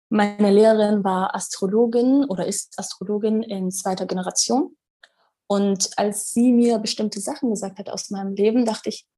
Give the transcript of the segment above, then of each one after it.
Meine Lehrerin war Astrologin oder ist Astrologin in zweiter Generation. Und als sie mir bestimmte Sachen gesagt hat aus meinem Leben, dachte ich,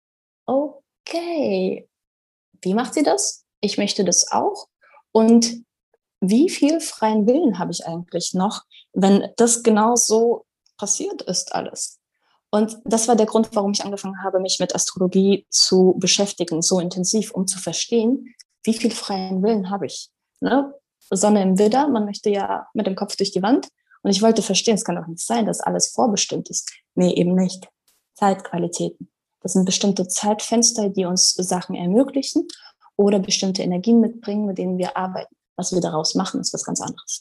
okay, wie macht sie das? Ich möchte das auch. Und wie viel freien Willen habe ich eigentlich noch, wenn das genau so passiert ist alles? Und das war der Grund, warum ich angefangen habe, mich mit Astrologie zu beschäftigen, so intensiv, um zu verstehen, wie viel freien Willen habe ich. Ne? Sonne im Widder, man möchte ja mit dem Kopf durch die Wand. Und ich wollte verstehen, es kann doch nicht sein, dass alles vorbestimmt ist. Nee, eben nicht. Zeitqualitäten. Das sind bestimmte Zeitfenster, die uns Sachen ermöglichen oder bestimmte Energien mitbringen, mit denen wir arbeiten. Was wir daraus machen, ist was ganz anderes.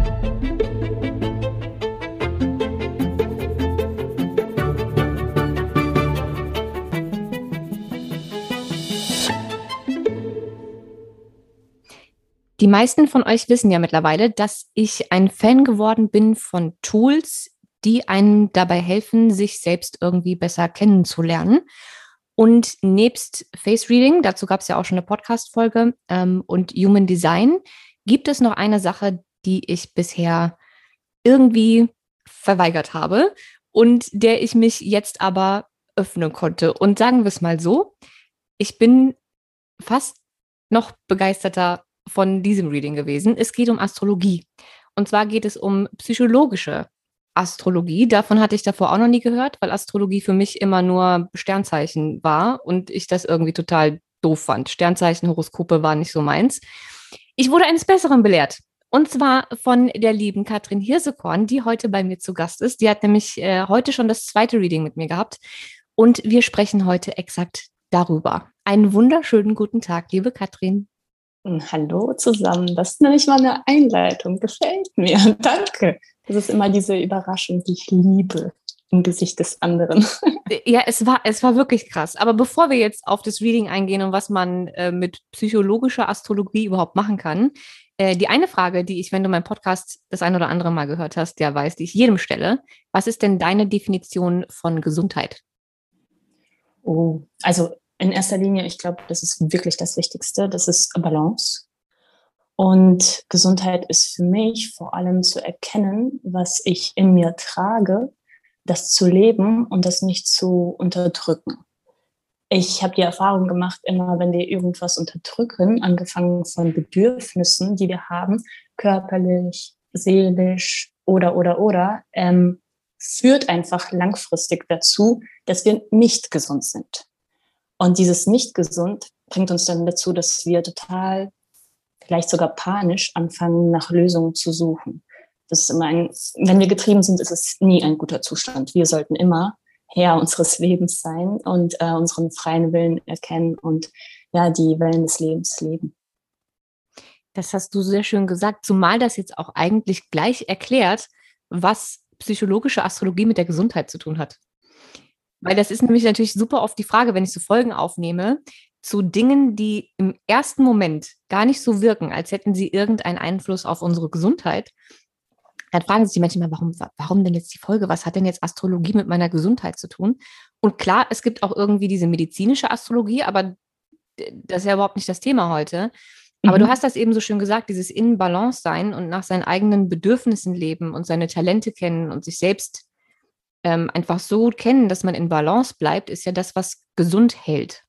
Die meisten von euch wissen ja mittlerweile, dass ich ein Fan geworden bin von Tools, die einem dabei helfen, sich selbst irgendwie besser kennenzulernen. Und nebst Face Reading, dazu gab es ja auch schon eine Podcast-Folge, und Human Design, gibt es noch eine Sache, die ich bisher irgendwie verweigert habe und der ich mich jetzt aber öffnen konnte. Und sagen wir es mal so, ich bin fast noch begeisterter von diesem Reading gewesen. Es geht um Astrologie. Und zwar geht es um psychologische Astrologie. Davon hatte ich davor auch noch nie gehört, weil Astrologie für mich immer nur Sternzeichen war und ich das irgendwie total doof fand. Sternzeichen, Horoskope waren nicht so meins. Ich wurde eines Besseren belehrt. Und zwar von der lieben Katrin Hirsekorn, die heute bei mir zu Gast ist. Die hat nämlich heute schon das zweite Reading mit mir gehabt. Und wir sprechen heute exakt darüber. Einen wunderschönen guten Tag, liebe Katrin. Hallo zusammen, das ist nämlich mal eine Einleitung, gefällt mir. Danke. Das ist immer diese Überraschung, die ich liebe im Gesicht des anderen. Ja, es war wirklich krass. Aber bevor wir jetzt auf das Reading eingehen und was man mit psychologischer Astrologie überhaupt machen kann, die eine Frage, die ich, wenn du meinen Podcast das ein oder andere Mal gehört hast, ja weiß, die ich jedem stelle, was ist denn deine Definition von Gesundheit? Oh, also in erster Linie, ich glaube, das ist wirklich das Wichtigste, das ist Balance. Und Gesundheit ist für mich vor allem zu erkennen, was ich in mir trage, das zu leben und das nicht zu unterdrücken. Ich habe die Erfahrung gemacht, immer wenn wir irgendwas unterdrücken, angefangen von Bedürfnissen, die wir haben, körperlich, seelisch oder, führt einfach langfristig dazu, dass wir nicht gesund sind. Und dieses nicht gesund bringt uns dann dazu, dass wir total, vielleicht sogar panisch anfangen, nach Lösungen zu suchen. Das ist immer wenn wir getrieben sind, ist es nie ein guter Zustand. Wir sollten immer Herr unseres Lebens sein und unseren freien Willen erkennen und ja, die Wellen des Lebens leben. Das hast du sehr schön gesagt, zumal das jetzt auch eigentlich gleich erklärt, was psychologische Astrologie mit der Gesundheit zu tun hat. Weil das ist nämlich natürlich super oft die Frage, wenn ich so Folgen aufnehme, zu Dingen, die im ersten Moment gar nicht so wirken, als hätten sie irgendeinen Einfluss auf unsere Gesundheit. Dann fragen sich die Menschen immer, warum denn jetzt die Folge? Was hat denn jetzt Astrologie mit meiner Gesundheit zu tun? Und klar, es gibt auch irgendwie diese medizinische Astrologie, aber das ist ja überhaupt nicht das Thema heute. Aber du hast das eben so schön gesagt, dieses in Balance sein und nach seinen eigenen Bedürfnissen leben und seine Talente kennen und sich selbst einfach so kennen, dass man in Balance bleibt, ist ja das, was gesund hält.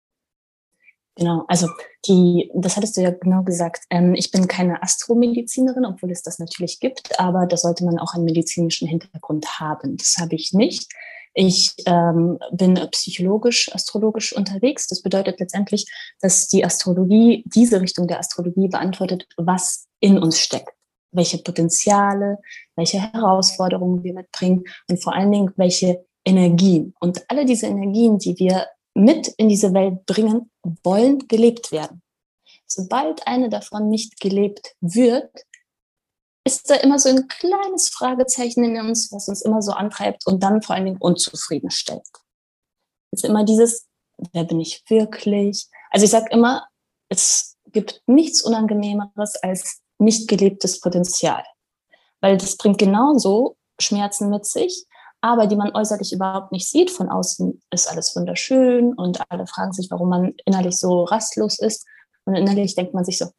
Genau, also das hattest du ja genau gesagt. Ich bin keine Astromedizinerin, obwohl es das natürlich gibt, aber da sollte man auch einen medizinischen Hintergrund haben. Das habe ich nicht. Ich bin psychologisch, astrologisch unterwegs. Das bedeutet letztendlich, dass die Astrologie, diese Richtung der Astrologie beantwortet, was in uns steckt. Welche Potenziale, welche Herausforderungen wir mitbringen und vor allen Dingen, welche Energien. Und alle diese Energien, die wir mit in diese Welt bringen, wollen gelebt werden. Sobald eine davon nicht gelebt wird, ist da immer so ein kleines Fragezeichen in uns, was uns immer so antreibt und dann vor allen Dingen unzufrieden stellt. Es ist immer dieses, wer bin ich wirklich? Also ich sage immer, es gibt nichts Unangenehmeres als nicht gelebtes Potenzial. Weil das bringt genauso Schmerzen mit sich, aber die man äußerlich überhaupt nicht sieht. Von außen ist alles wunderschön und alle fragen sich, warum man innerlich so rastlos ist. Und innerlich denkt man sich so,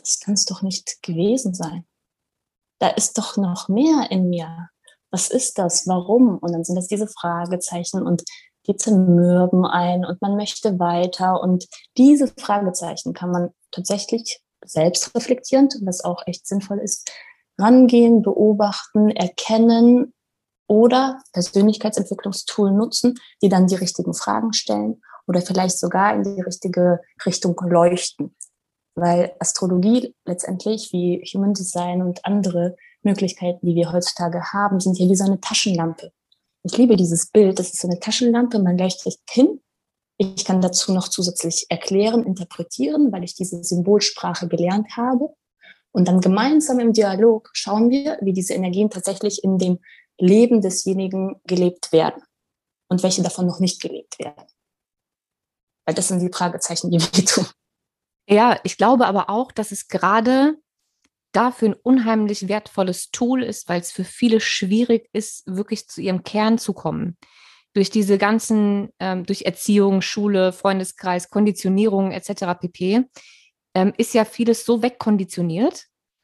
das kann es doch nicht gewesen sein. Da ist doch noch mehr in mir. Was ist das? Warum? Und dann sind das diese Fragezeichen und die zermürben ein und man möchte weiter. Und diese Fragezeichen kann man tatsächlich selbst reflektierend, was auch echt sinnvoll ist, rangehen, beobachten, erkennen oder Persönlichkeitsentwicklungstool nutzen, die dann die richtigen Fragen stellen oder vielleicht sogar in die richtige Richtung leuchten. Weil Astrologie letztendlich wie Human Design und andere Möglichkeiten, die wir heutzutage haben, sind ja wie so eine Taschenlampe. Ich liebe dieses Bild, das ist so eine Taschenlampe, man leuchtet hin. Ich kann dazu noch zusätzlich erklären, interpretieren, weil ich diese Symbolsprache gelernt habe. Und dann gemeinsam im Dialog schauen wir, wie diese Energien tatsächlich in dem Leben desjenigen gelebt werden und welche davon noch nicht gelebt werden. Weil das sind die Fragezeichen, die wir tun. Ja, ich glaube aber auch, dass es gerade dafür ein unheimlich wertvolles Tool ist, weil es für viele schwierig ist, wirklich zu ihrem Kern zu kommen. Durch diese ganzen, durch Erziehung, Schule, Freundeskreis, Konditionierung etc. pp. Ist ja vieles so wegkonditioniert,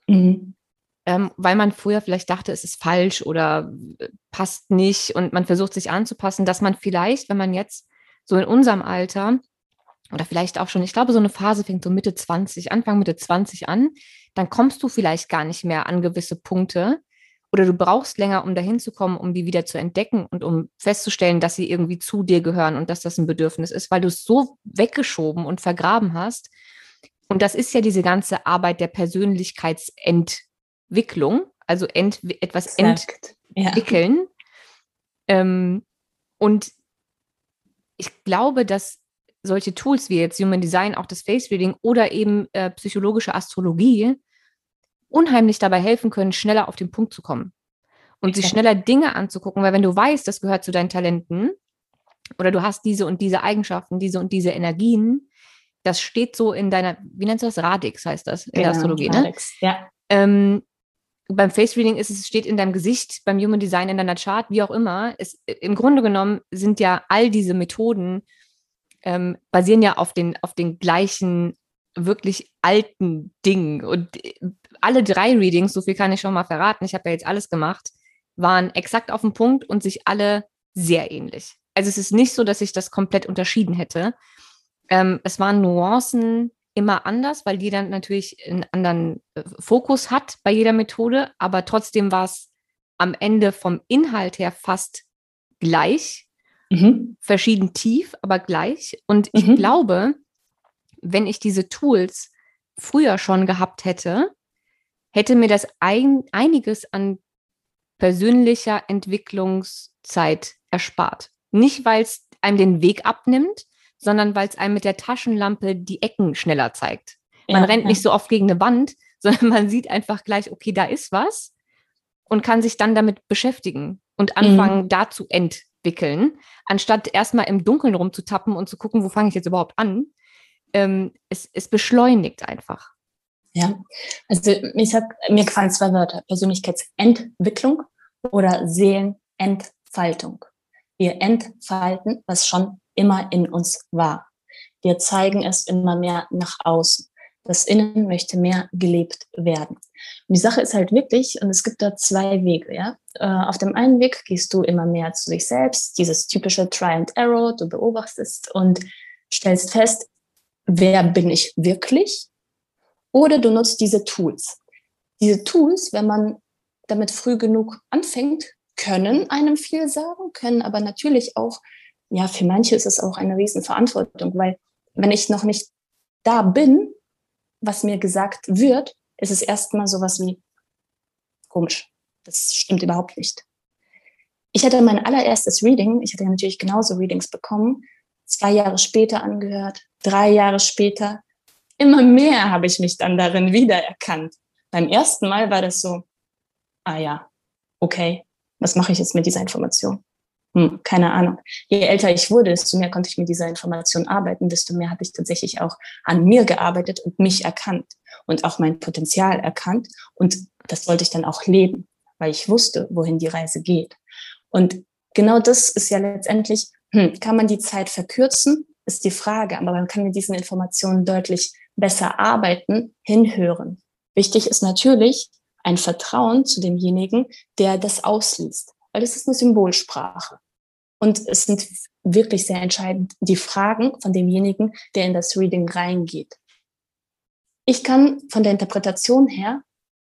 weil man früher vielleicht dachte, es ist falsch oder passt nicht und man versucht sich anzupassen, dass man vielleicht, wenn man jetzt so in unserem Alter oder vielleicht auch schon, ich glaube, so eine Phase fängt so Mitte 20, Anfang Mitte 20 an, dann kommst du vielleicht gar nicht mehr an gewisse Punkte oder du brauchst länger, um dahin zu kommen, um die wieder zu entdecken und um festzustellen, dass sie irgendwie zu dir gehören und dass das ein Bedürfnis ist, weil du es so weggeschoben und vergraben hast. Und das ist ja diese ganze Arbeit der Persönlichkeitsentwicklung, also etwas entwickeln. Ja. Und ich glaube, dass solche Tools wie jetzt Human Design, auch das Face Reading oder eben psychologische Astrologie unheimlich dabei helfen können, schneller auf den Punkt zu kommen und sich schneller Dinge anzugucken, weil wenn du weißt, das gehört zu deinen Talenten oder du hast diese und diese Eigenschaften, diese und diese Energien, das steht so in deiner, wie nennst du das? Radix heißt das in der Astrologie, Radix, ne? Ja. Beim Face Reading steht in deinem Gesicht, beim Human Design in deiner Chart, wie auch immer. Im Grunde genommen sind ja all diese Methoden basieren ja auf den gleichen wirklich alten Dingen. Und alle 3 Readings, so viel kann ich schon mal verraten, ich habe ja jetzt alles gemacht, waren exakt auf den Punkt und sich alle sehr ähnlich. Also es ist nicht so, dass ich das komplett unterschieden hätte. Es waren Nuancen immer anders, weil jeder natürlich einen anderen Fokus hat bei jeder Methode, aber trotzdem war es am Ende vom Inhalt her fast gleich. Verschieden tief, aber gleich. Und ich glaube, wenn ich diese Tools früher schon gehabt hätte, hätte mir das einiges an persönlicher Entwicklungszeit erspart. Nicht, weil es einem den Weg abnimmt, sondern weil es einem mit der Taschenlampe die Ecken schneller zeigt. Man rennt nicht so oft gegen eine Wand, sondern man sieht einfach gleich, okay, da ist was und kann sich dann damit beschäftigen und anfangen, da zu entwickeln, anstatt erstmal im Dunkeln rumzutappen und zu gucken, wo fange ich jetzt überhaupt an. Es beschleunigt einfach. Ja, also mir gefallen 2 Wörter, Persönlichkeitsentwicklung oder Seelenentfaltung. Wir entfalten, was schon immer in uns war. Wir zeigen es immer mehr nach außen. Das Innen möchte mehr gelebt werden. Und die Sache ist halt wirklich, und es gibt da 2 Wege, ja. Auf dem einen Weg gehst du immer mehr zu dich selbst, dieses typische Try and Error, du beobachtest und stellst fest, wer bin ich wirklich? Oder du nutzt diese Tools. Diese Tools, wenn man damit früh genug anfängt, können einem viel sagen, können aber natürlich auch, ja, für manche ist es auch eine Riesenverantwortung, weil wenn ich noch nicht da bin, was mir gesagt wird, ist es erstmal sowas wie komisch. Das stimmt überhaupt nicht. Ich hatte mein allererstes Reading, ich hatte natürlich genauso Readings bekommen, 2 Jahre später angehört, 3 Jahre später. Immer mehr habe ich mich dann darin wiedererkannt. Beim ersten Mal war das so, ah ja, okay, was mache ich jetzt mit dieser Information? Keine Ahnung. Je älter ich wurde, desto mehr konnte ich mit dieser Information arbeiten, desto mehr habe ich tatsächlich auch an mir gearbeitet und mich erkannt und auch mein Potenzial erkannt. Und das wollte ich dann auch leben, weil ich wusste, wohin die Reise geht. Und genau das ist ja letztendlich, kann man die Zeit verkürzen, ist die Frage, aber man kann mit diesen Informationen deutlich besser arbeiten, hinhören. Wichtig ist natürlich ein Vertrauen zu demjenigen, der das ausliest, weil das ist eine Symbolsprache. Und es sind wirklich sehr entscheidend die Fragen von demjenigen, der in das Reading reingeht. Ich kann von der Interpretation her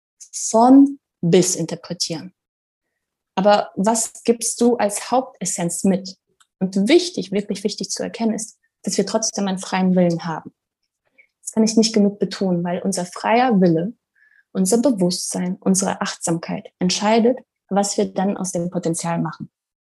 von bis interpretieren. Aber was gibst du als Hauptessenz mit? Und wichtig, wirklich wichtig zu erkennen ist, dass wir trotzdem einen freien Willen haben. Das kann ich nicht genug betonen, weil unser freier Wille, unser Bewusstsein, unsere Achtsamkeit entscheidet, was wir dann aus dem Potenzial machen.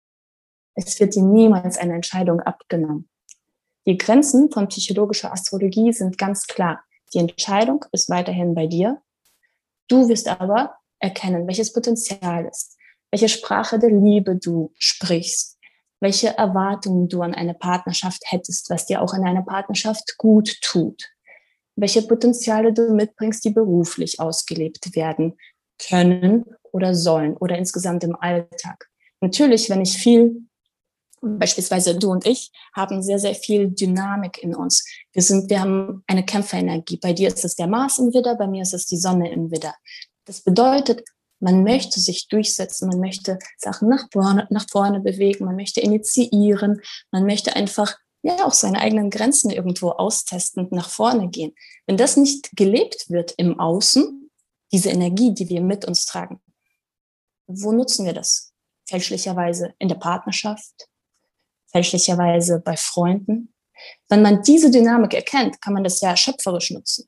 Es wird dir niemals eine Entscheidung abgenommen. Die Grenzen von psychologischer Astrologie sind ganz klar. Die Entscheidung ist weiterhin bei dir. Du wirst aber erkennen, welches Potenzial ist, welche Sprache der Liebe du sprichst, welche Erwartungen du an eine Partnerschaft hättest, was dir auch in einer Partnerschaft gut tut, welche Potenziale du mitbringst, die beruflich ausgelebt werden können oder sollen oder insgesamt im Alltag. Natürlich, wenn ich viel, beispielsweise du und ich, haben sehr, sehr viel Dynamik in uns. Wir haben eine Kämpferenergie. Bei dir ist es der Mars im Widder, bei mir ist es die Sonne im Widder. Das bedeutet, man möchte sich durchsetzen, man möchte Sachen nach vorne bewegen, man möchte initiieren, man möchte einfach auch seine eigenen Grenzen irgendwo austesten und nach vorne gehen. Wenn das nicht gelebt wird im Außen, diese Energie, die wir mit uns tragen, wo nutzen wir das? Fälschlicherweise in der Partnerschaft, fälschlicherweise bei Freunden. Wenn man diese Dynamik erkennt, kann man das ja schöpferisch nutzen.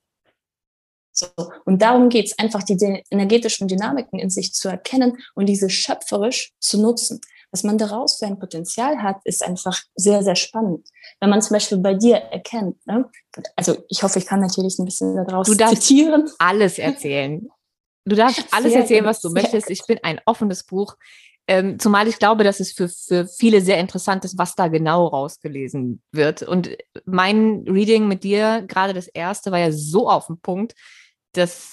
So. Und darum geht es, einfach die energetischen Dynamiken in sich zu erkennen und diese schöpferisch zu nutzen. Was man daraus für ein Potenzial hat, ist einfach sehr, sehr spannend. Wenn man zum Beispiel bei dir erkennt, ne? Also ich hoffe, ich kann natürlich ein bisschen daraus zitieren. Alles erzählen. Du darfst alles erzählen, was du möchtest. Ich bin ein offenes Buch. Zumal ich glaube, dass es für viele sehr interessant ist, was da genau rausgelesen wird. Und mein Reading mit dir, gerade das erste, war ja so auf den Punkt, dass,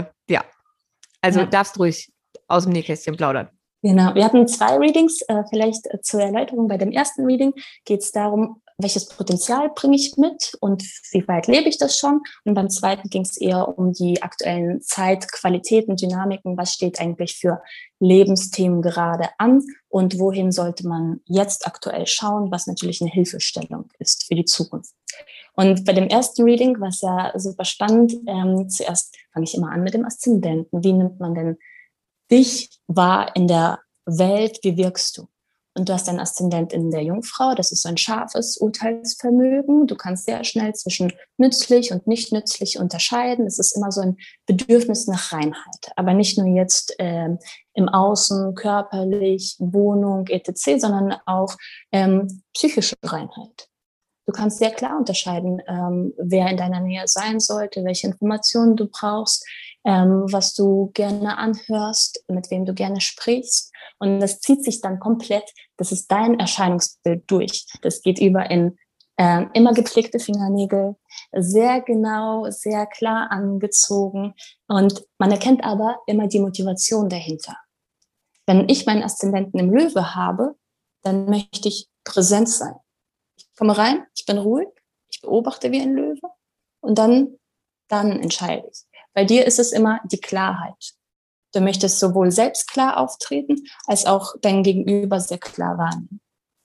darfst ruhig aus dem Nähkästchen plaudern. Genau, wir hatten 2 Readings, vielleicht zur Erläuterung. Bei dem ersten Reading geht es darum, welches Potenzial bringe ich mit und wie weit lebe ich das schon. Und beim zweiten ging es eher um die aktuellen Zeitqualitäten, Dynamiken, was steht eigentlich für Lebensthemen gerade an und wohin sollte man jetzt aktuell schauen, was natürlich eine Hilfestellung ist für die Zukunft. Und bei dem ersten Reading war es ja super spannend. Zuerst fange ich immer an mit dem Aszendenten. Wie nimmt man denn dich wahr in der Welt? Wie wirkst du? Und du hast einen Aszendent in der Jungfrau. Das ist so ein scharfes Urteilsvermögen. Du kannst sehr schnell zwischen nützlich und nicht nützlich unterscheiden. Es ist immer so ein Bedürfnis nach Reinheit. Aber nicht nur jetzt im Außen, körperlich, Wohnung, etc., sondern auch psychische Reinheit. Du kannst sehr klar unterscheiden, wer in deiner Nähe sein sollte, welche Informationen du brauchst, was du gerne anhörst, mit wem du gerne sprichst. Und das zieht sich dann komplett, das ist dein Erscheinungsbild durch. Das geht über in immer gepflegte Fingernägel, sehr genau, sehr klar angezogen. Und man erkennt aber immer die Motivation dahinter. Wenn ich meinen Aszendenten im Löwe habe, dann möchte ich präsent sein. Ich komme rein, ich bin ruhig, ich beobachte wie ein Löwe und dann entscheide ich. Bei dir ist es immer die Klarheit. Du möchtest sowohl selbst klar auftreten, als auch dein Gegenüber sehr klar wahrnehmen.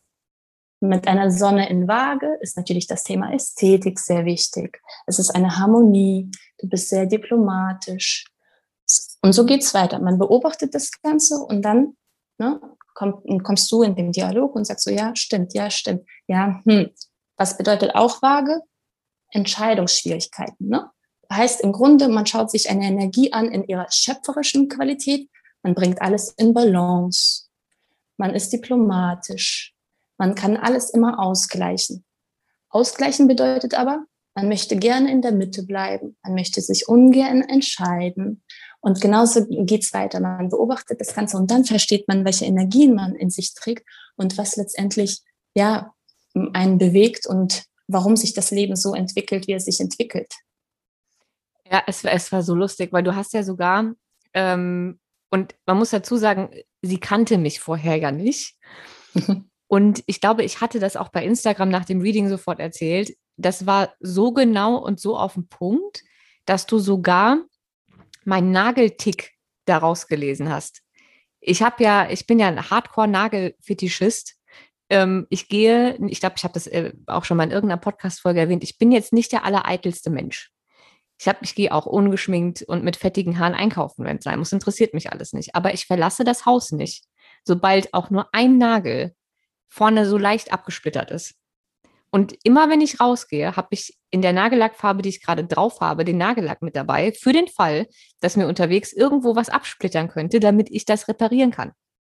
Mit einer Sonne in Waage ist natürlich das Thema Ästhetik sehr wichtig. Es ist eine Harmonie, du bist sehr diplomatisch. Und so geht's weiter. Man beobachtet das Ganze und dann kommst du in den Dialog und sagst so, ja, stimmt, ja, Was bedeutet auch Waage? Entscheidungsschwierigkeiten, ne? Heißt im Grunde, man schaut sich eine Energie an in ihrer schöpferischen Qualität, man bringt alles in Balance, man ist diplomatisch, man kann alles immer ausgleichen. Ausgleichen bedeutet aber, man möchte gerne in der Mitte bleiben, man möchte sich ungern entscheiden. Und genauso geht's weiter. Man beobachtet das Ganze und dann versteht man, welche Energien man in sich trägt und was letztendlich einen bewegt und warum sich das Leben so entwickelt, wie es sich entwickelt. Ja, es war so lustig, weil du hast ja sogar, und man muss dazu sagen, sie kannte mich vorher ja nicht. Und ich glaube, ich hatte das auch bei Instagram nach dem Reading sofort erzählt. das war so genau und so auf den Punkt, dass du sogar meinen Nageltick daraus gelesen hast. Ich bin ja ein Hardcore-Nagelfetischist. Ich glaube, ich habe das auch schon mal in irgendeiner Podcast-Folge erwähnt, ich bin jetzt nicht der allereitelste Mensch. Ich gehe auch ungeschminkt und mit fettigen Haaren einkaufen, wenn es sein muss. Interessiert mich alles nicht. Aber ich verlasse das Haus nicht, sobald auch nur ein Nagel vorne so leicht abgesplittert ist. Und immer wenn ich rausgehe, habe ich in der Nagellackfarbe, die ich gerade drauf habe, den Nagellack mit dabei, für den Fall, dass mir unterwegs irgendwo was absplittern könnte, damit ich das reparieren kann.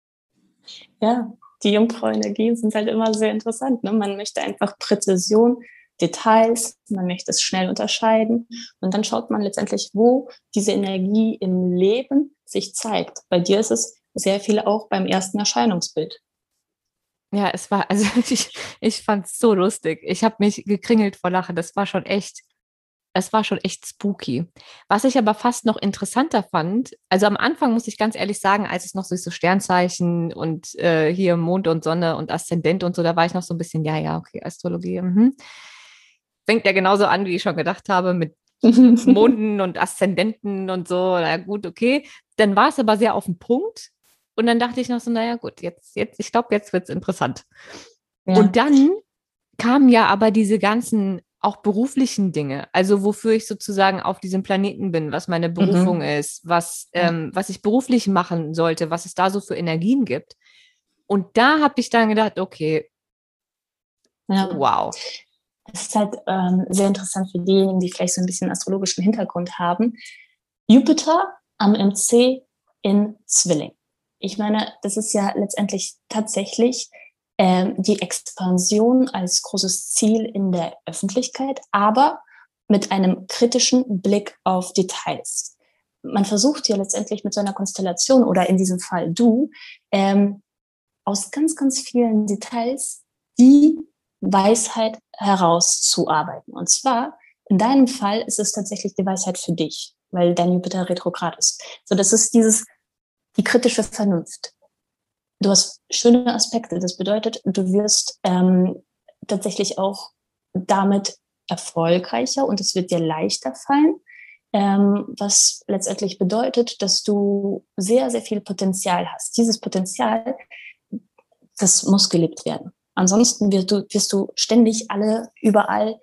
Ja, die Jungfrau-Energien sind halt immer sehr interessant. Ne? Man möchte einfach Präzision, Details, man möchte es schnell unterscheiden und dann schaut man letztendlich, wo diese Energie im Leben sich zeigt. Bei dir ist es sehr viel auch beim ersten Erscheinungsbild. Ja, also ich fand es so lustig. Ich habe mich gekringelt vor Lachen. Es war schon echt spooky. Was ich aber fast noch interessanter fand, also am Anfang muss ich ganz ehrlich sagen, als es noch so Sternzeichen und hier Mond und Sonne und Aszendent und so, da war ich noch so ein bisschen, ja, okay, Astrologie. Fängt ja genauso an, wie ich schon gedacht habe, mit Monden und Aszendenten und so. Na gut, okay. Dann war es aber sehr auf den Punkt. Und dann dachte ich noch so, naja, gut, ich glaube, jetzt wird es interessant. Ja. Und dann kamen ja aber diese ganzen auch beruflichen Dinge, also wofür ich sozusagen auf diesem Planeten bin, was meine Berufung ist, was ich beruflich machen sollte, was es da so für Energien gibt. Und da habe ich dann gedacht, okay, wow. Das ist halt sehr interessant für diejenigen, die vielleicht so ein bisschen astrologischen Hintergrund haben. Jupiter am MC in Zwilling. Ich meine, das ist ja letztendlich tatsächlich die Expansion als großes Ziel in der Öffentlichkeit, aber mit einem kritischen Blick auf Details. Man versucht ja letztendlich mit so einer Konstellation oder in diesem Fall du, aus ganz, ganz vielen Details die Weisheit herauszuarbeiten. Und zwar, in deinem Fall ist es tatsächlich die Weisheit für dich, weil dein Jupiter retrograd ist. So, das ist die kritische Vernunft. Du hast schöne Aspekte. Das bedeutet, du wirst tatsächlich auch damit erfolgreicher und es wird dir leichter fallen, was letztendlich bedeutet, dass du sehr, sehr viel Potenzial hast. Dieses Potenzial, das muss gelebt werden. Ansonsten wirst du ständig überall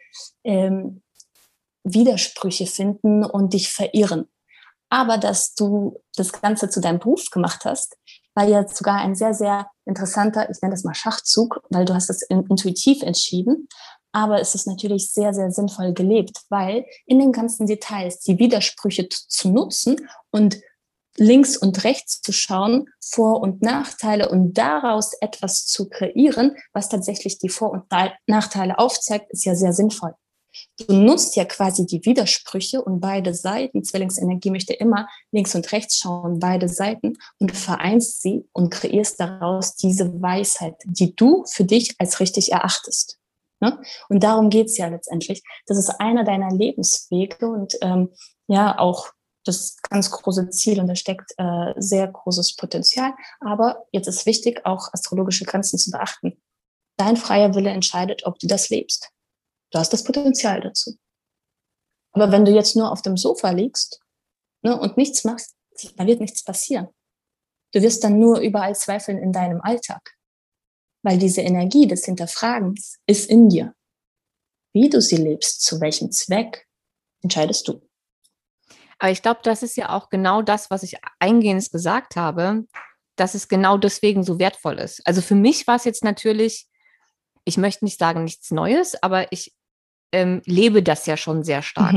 Widersprüche finden und dich verirren. Aber dass du das Ganze zu deinem Beruf gemacht hast, war ja sogar ein sehr, sehr interessanter, ich nenne das mal Schachzug, weil du hast das intuitiv entschieden. Aber es ist natürlich sehr, sehr sinnvoll gelebt, weil in den ganzen Details die Widersprüche zu nutzen und links und rechts zu schauen, Vor- und Nachteile und daraus etwas zu kreieren, was tatsächlich die Vor- und Nachteile aufzeigt, ist ja sehr sinnvoll. Du nutzt ja quasi die Widersprüche und beide Seiten. Zwillingsenergie möchte immer links und rechts schauen, beide Seiten, und vereinst sie und kreierst daraus diese Weisheit, die du für dich als richtig erachtest. Ne? Und darum geht's ja letztendlich. Das ist einer deiner Lebenswege und ja auch das ganz große Ziel und da steckt sehr großes Potenzial. Aber jetzt ist wichtig, auch astrologische Grenzen zu beachten. Dein freier Wille entscheidet, ob du das lebst. Du hast das Potenzial dazu. Aber wenn du jetzt nur auf dem Sofa liegst, ne, und nichts machst, dann wird nichts passieren. Du wirst dann nur überall zweifeln in deinem Alltag. Weil diese Energie des Hinterfragens ist in dir. Wie du sie lebst, zu welchem Zweck, entscheidest du. Aber ich glaube, das ist ja auch genau das, was ich eingehend gesagt habe, dass es genau deswegen so wertvoll ist. Also für mich war es jetzt natürlich, ich möchte nicht sagen nichts Neues, aber ich lebe das ja schon sehr stark.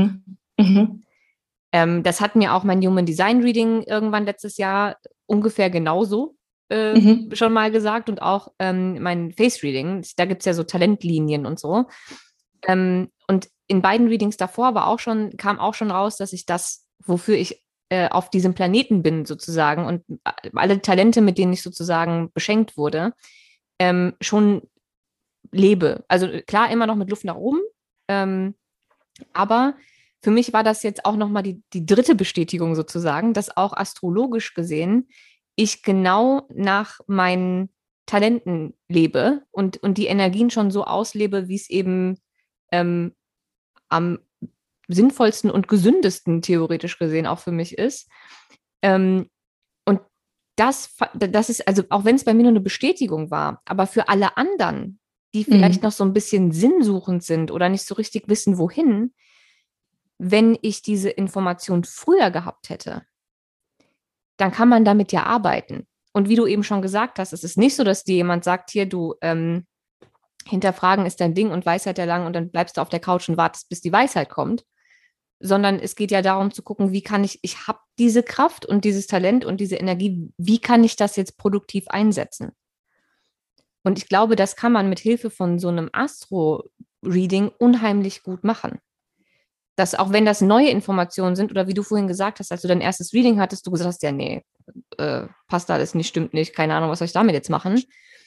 Das hat mir auch mein Human Design Reading irgendwann letztes Jahr ungefähr genauso schon mal gesagt und auch mein Face Reading. Da gibt es ja so Talentlinien und so. Und in beiden Readings davor kam auch schon raus, dass ich das, wofür ich auf diesem Planeten bin sozusagen und alle Talente, mit denen ich sozusagen beschenkt wurde, schon lebe. Also klar, immer noch mit Luft nach oben, aber für mich war das jetzt auch nochmal die dritte Bestätigung sozusagen, dass auch astrologisch gesehen ich genau nach meinen Talenten lebe und die Energien schon so auslebe, wie es eben am sinnvollsten und gesündesten theoretisch gesehen auch für mich ist. Und das ist, also auch wenn es bei mir nur eine Bestätigung war, aber für alle anderen, die vielleicht noch so ein bisschen sinnsuchend sind oder nicht so richtig wissen, wohin, wenn ich diese Information früher gehabt hätte, dann kann man damit ja arbeiten. Und wie du eben schon gesagt hast, es ist nicht so, dass dir jemand sagt, hier, du, hinterfragen ist dein Ding und Weisheit erlangen und dann bleibst du auf der Couch und wartest, bis die Weisheit kommt, sondern es geht ja darum zu gucken, wie kann ich habe diese Kraft und dieses Talent und diese Energie, wie kann ich das jetzt produktiv einsetzen? Und ich glaube, das kann man mit Hilfe von so einem Astro-Reading unheimlich gut machen. Dass auch wenn das neue Informationen sind oder wie du vorhin gesagt hast, als du dein erstes Reading hattest, du gesagt hast, ja, nee, passt alles nicht, stimmt nicht, keine Ahnung, was soll ich damit jetzt machen?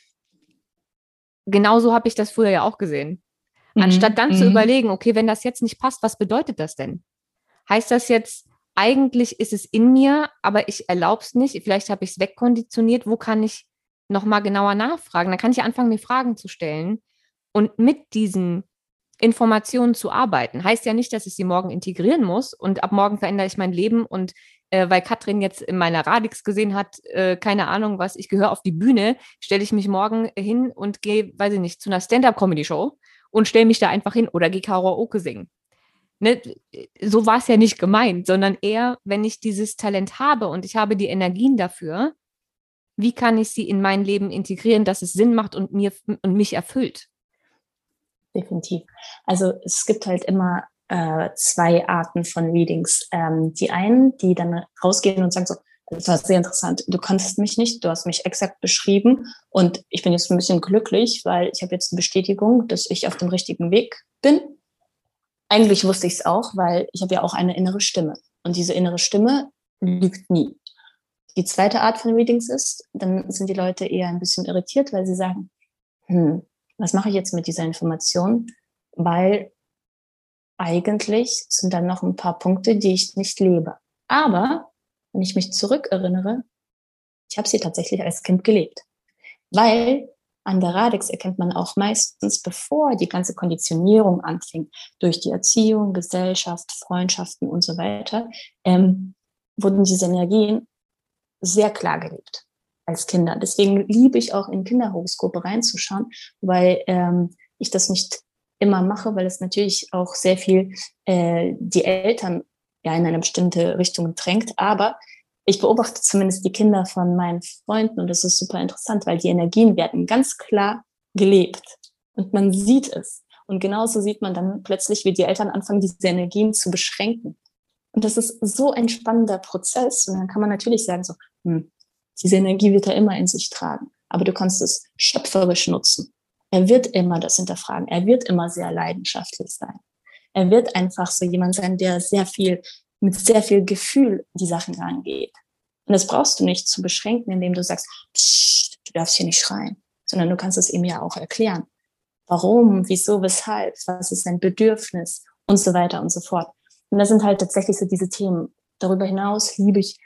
Genauso habe ich das früher ja auch gesehen. Anstatt dann zu überlegen, okay, wenn das jetzt nicht passt, was bedeutet das denn? Heißt das jetzt, eigentlich ist es in mir, aber ich erlaube es nicht, vielleicht habe ich es wegkonditioniert, wo kann ich nochmal genauer nachfragen? Dann kann ich anfangen, mir Fragen zu stellen und mit diesen Informationen zu arbeiten. Heißt ja nicht, dass ich sie morgen integrieren muss und ab morgen verändere ich mein Leben und weil Katrin jetzt in meiner Radix gesehen hat, keine Ahnung was, ich gehöre auf die Bühne, stelle ich mich morgen hin und gehe, weiß ich nicht, zu einer Stand-up-Comedy-Show und stelle mich da einfach hin oder gehe Karaoke singen. Ne? So war es ja nicht gemeint, sondern eher, wenn ich dieses Talent habe und ich habe die Energien dafür, wie kann ich sie in mein Leben integrieren, dass es Sinn macht und mich erfüllt? Definitiv. Also es gibt halt immer zwei Arten von Readings. Die einen, die dann rausgehen und sagen so, das war sehr interessant, du kanntest mich nicht, du hast mich exakt beschrieben und ich bin jetzt ein bisschen glücklich, weil ich habe jetzt eine Bestätigung, dass ich auf dem richtigen Weg bin. Eigentlich wusste ich es auch, weil ich habe ja auch eine innere Stimme und diese innere Stimme lügt nie. Die zweite Art von Readings ist, dann sind die Leute eher ein bisschen irritiert, weil sie sagen, was mache ich jetzt mit dieser Information? Weil eigentlich sind dann noch ein paar Punkte, die ich nicht lebe. Aber wenn ich mich zurückerinnere, ich habe sie tatsächlich als Kind gelebt. Weil an der Radix erkennt man auch meistens, bevor die ganze Konditionierung anfing, durch die Erziehung, Gesellschaft, Freundschaften und so weiter, wurden diese Energien sehr klar gelebt als Kinder. Deswegen liebe ich auch in Kinderhoroskope reinzuschauen, weil ich das nicht immer mache, weil es natürlich auch sehr viel die Eltern ja in eine bestimmte Richtung drängt. Aber ich beobachte zumindest die Kinder von meinen Freunden und das ist super interessant, weil die Energien werden ganz klar gelebt und man sieht es. Und genauso sieht man dann plötzlich, wie die Eltern anfangen, diese Energien zu beschränken. Und das ist so ein spannender Prozess. Und dann kann man natürlich sagen, so, diese Energie wird er immer in sich tragen. Aber du kannst es schöpferisch nutzen. Er wird immer das hinterfragen. Er wird immer sehr leidenschaftlich sein. Er wird einfach so jemand sein, der mit sehr viel Gefühl die Sachen rangeht. Und das brauchst du nicht zu beschränken, indem du sagst, du darfst hier nicht schreien, sondern du kannst es ihm ja auch erklären. Warum, wieso, weshalb, was ist sein Bedürfnis und so weiter und so fort. Und das sind halt tatsächlich so diese Themen. Darüber hinaus liebe ich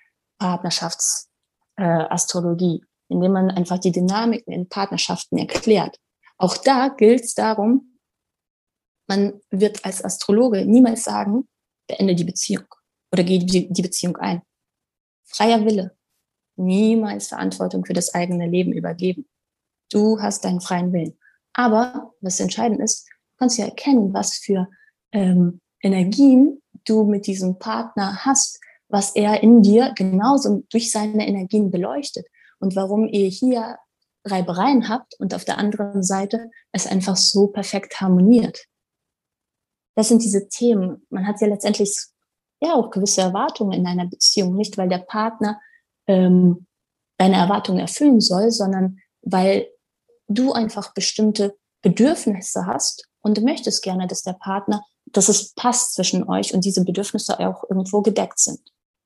Partnerschaftsastrologie, indem man einfach die Dynamiken in Partnerschaften erklärt. Auch da gilt es darum, man wird als Astrologe niemals sagen, beende die Beziehung oder gehe die Beziehung ein. Freier Wille. Niemals Verantwortung für das eigene Leben übergeben. Du hast deinen freien Willen. Aber was entscheidend ist, du kannst ja erkennen, was für Energien du mit diesem Partner hast, was er in dir genauso durch seine Energien beleuchtet und warum ihr hier Reibereien habt und auf der anderen Seite es einfach so perfekt harmoniert. Das sind diese Themen. Man hat ja letztendlich ja auch gewisse Erwartungen in einer Beziehung, nicht weil der Partner deine Erwartungen erfüllen soll, sondern weil du einfach bestimmte Bedürfnisse hast und du möchtest gerne, dass der Partner, dass es passt zwischen euch und diese Bedürfnisse auch irgendwo gedeckt sind.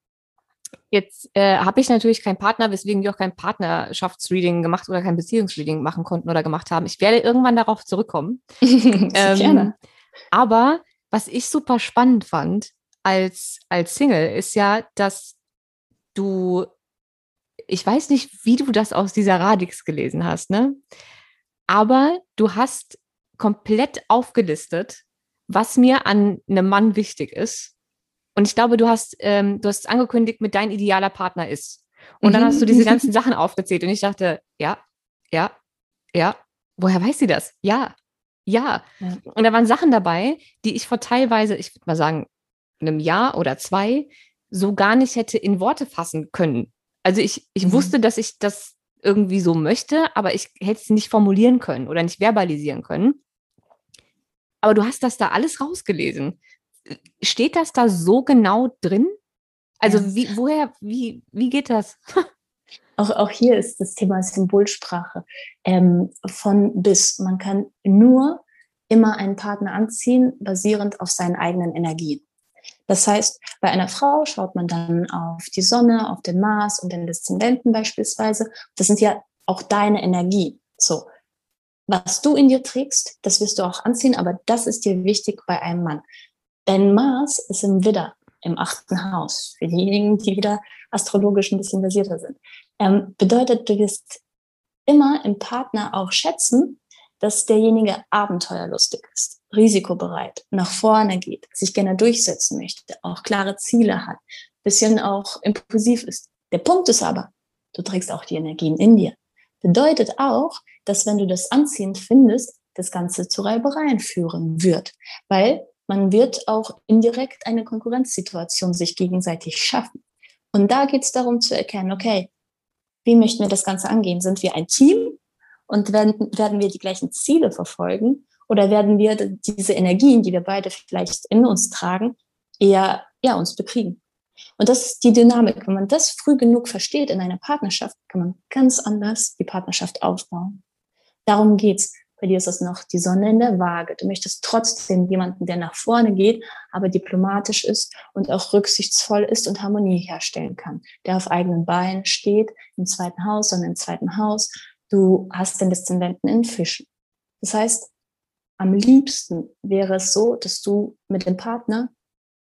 Jetzt habe ich natürlich keinen Partner, weswegen wir auch kein Partnerschaftsreading gemacht oder kein Beziehungsreading machen konnten oder gemacht haben. Ich werde irgendwann darauf zurückkommen. Gerne. Aber was ich super spannend fand als Single ist ja, dass du, ich weiß nicht, wie du das aus dieser Radix gelesen hast, ne? Aber du hast komplett aufgelistet, was mir an einem Mann wichtig ist. Und ich glaube, du hast angekündigt, mit dein idealer Partner ist. Und dann hast du diese ganzen Sachen aufgezählt und ich dachte, ja, ja, ja, woher weiß sie das? Ja, ja. Und da waren Sachen dabei, die ich vor teilweise, ich würde mal sagen, einem Jahr oder 2 so gar nicht hätte in Worte fassen können. Also ich wusste, dass ich das irgendwie so möchte, aber ich hätte es nicht formulieren können oder nicht verbalisieren können. Aber du hast das da alles rausgelesen. Steht das da so genau drin? Also wie geht das? Auch hier ist das Thema Symbolsprache. Von bis. Man kann nur immer einen Partner anziehen, basierend auf seinen eigenen Energien. Das heißt, bei einer Frau schaut man dann auf die Sonne, auf den Mars und den Deszendenten beispielsweise. Das sind ja auch deine Energien. So, was du in dir trägst, das wirst du auch anziehen, aber das ist dir wichtig bei einem Mann. Dein Mars ist im Widder, im 8. Haus, für diejenigen, die wieder astrologisch ein bisschen versierter sind. Bedeutet, du wirst immer im Partner auch schätzen, dass derjenige abenteuerlustig ist, risikobereit, nach vorne geht, sich gerne durchsetzen möchte, auch klare Ziele hat, bisschen auch impulsiv ist. Der Punkt ist aber, du trägst auch die Energien in dir. Bedeutet auch, dass wenn du das anziehend findest, das Ganze zu Reibereien führen wird, weil man wird auch indirekt eine Konkurrenzsituation sich gegenseitig schaffen. Und da geht es darum zu erkennen, okay, wie möchten wir das Ganze angehen? Sind wir ein Team und werden wir die gleichen Ziele verfolgen oder werden wir diese Energien, die wir beide vielleicht in uns tragen, eher uns bekriegen? Und das ist die Dynamik. Wenn man das früh genug versteht in einer Partnerschaft, kann man ganz anders die Partnerschaft aufbauen. Darum geht's. Bei dir ist es noch die Sonne in der Waage. Du möchtest trotzdem jemanden, der nach vorne geht, aber diplomatisch ist und auch rücksichtsvoll ist und Harmonie herstellen kann, der auf eigenen Beinen steht, im 2. Haus, sondern im 2. Haus. Du hast den Deszendenten in Fischen. Das heißt, am liebsten wäre es so, dass du mit dem Partner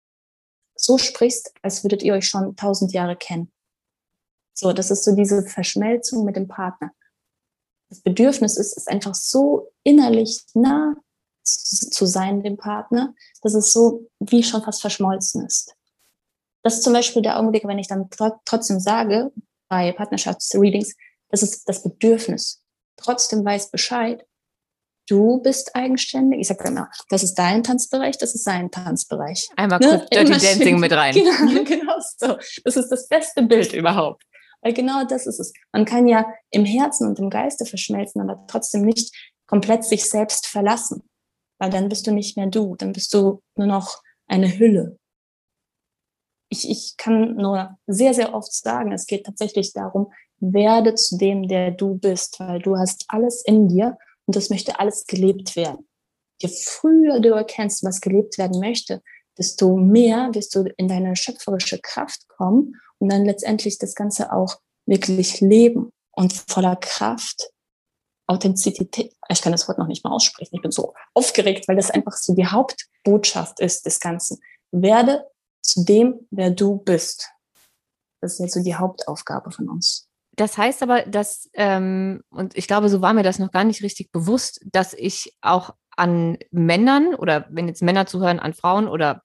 so sprichst, als würdet ihr euch schon 1000 Jahre kennen. So, das ist so diese Verschmelzung mit dem Partner. Das Bedürfnis ist einfach so innerlich nah zu sein, dem Partner, dass es so wie schon fast verschmolzen ist. Das ist zum Beispiel der Augenblick, wenn ich dann trotzdem sage, bei Partnerschaftsreadings, das ist das Bedürfnis. Trotzdem weiß Bescheid, du bist eigenständig. Ich sage immer, das ist dein Tanzbereich, das ist sein Tanzbereich. Einmal kurz Dirty Dancing mit rein. Genau so. Das ist das beste Bild überhaupt. Weil genau das ist es. Man kann ja im Herzen und im Geiste verschmelzen, aber trotzdem nicht komplett sich selbst verlassen. Weil dann bist du nicht mehr du, dann bist du nur noch eine Hülle. Ich kann nur sehr, sehr oft sagen, es geht tatsächlich darum, werde zu dem, der du bist, weil du hast alles in dir und das möchte alles gelebt werden. Je früher du erkennst, was gelebt werden möchte, desto mehr wirst du in deine schöpferische Kraft kommen und dann letztendlich das Ganze auch wirklich leben und voller Kraft, Authentizität. Ich kann das Wort noch nicht mal aussprechen. Ich bin so aufgeregt, weil das einfach so die Hauptbotschaft ist des Ganzen. Werde zu dem, wer du bist. Das ist jetzt so die Hauptaufgabe von uns. Das heißt aber, dass, und ich glaube, so war mir das noch gar nicht richtig bewusst, dass ich auch an Männern oder wenn jetzt Männer zuhören, an Frauen oder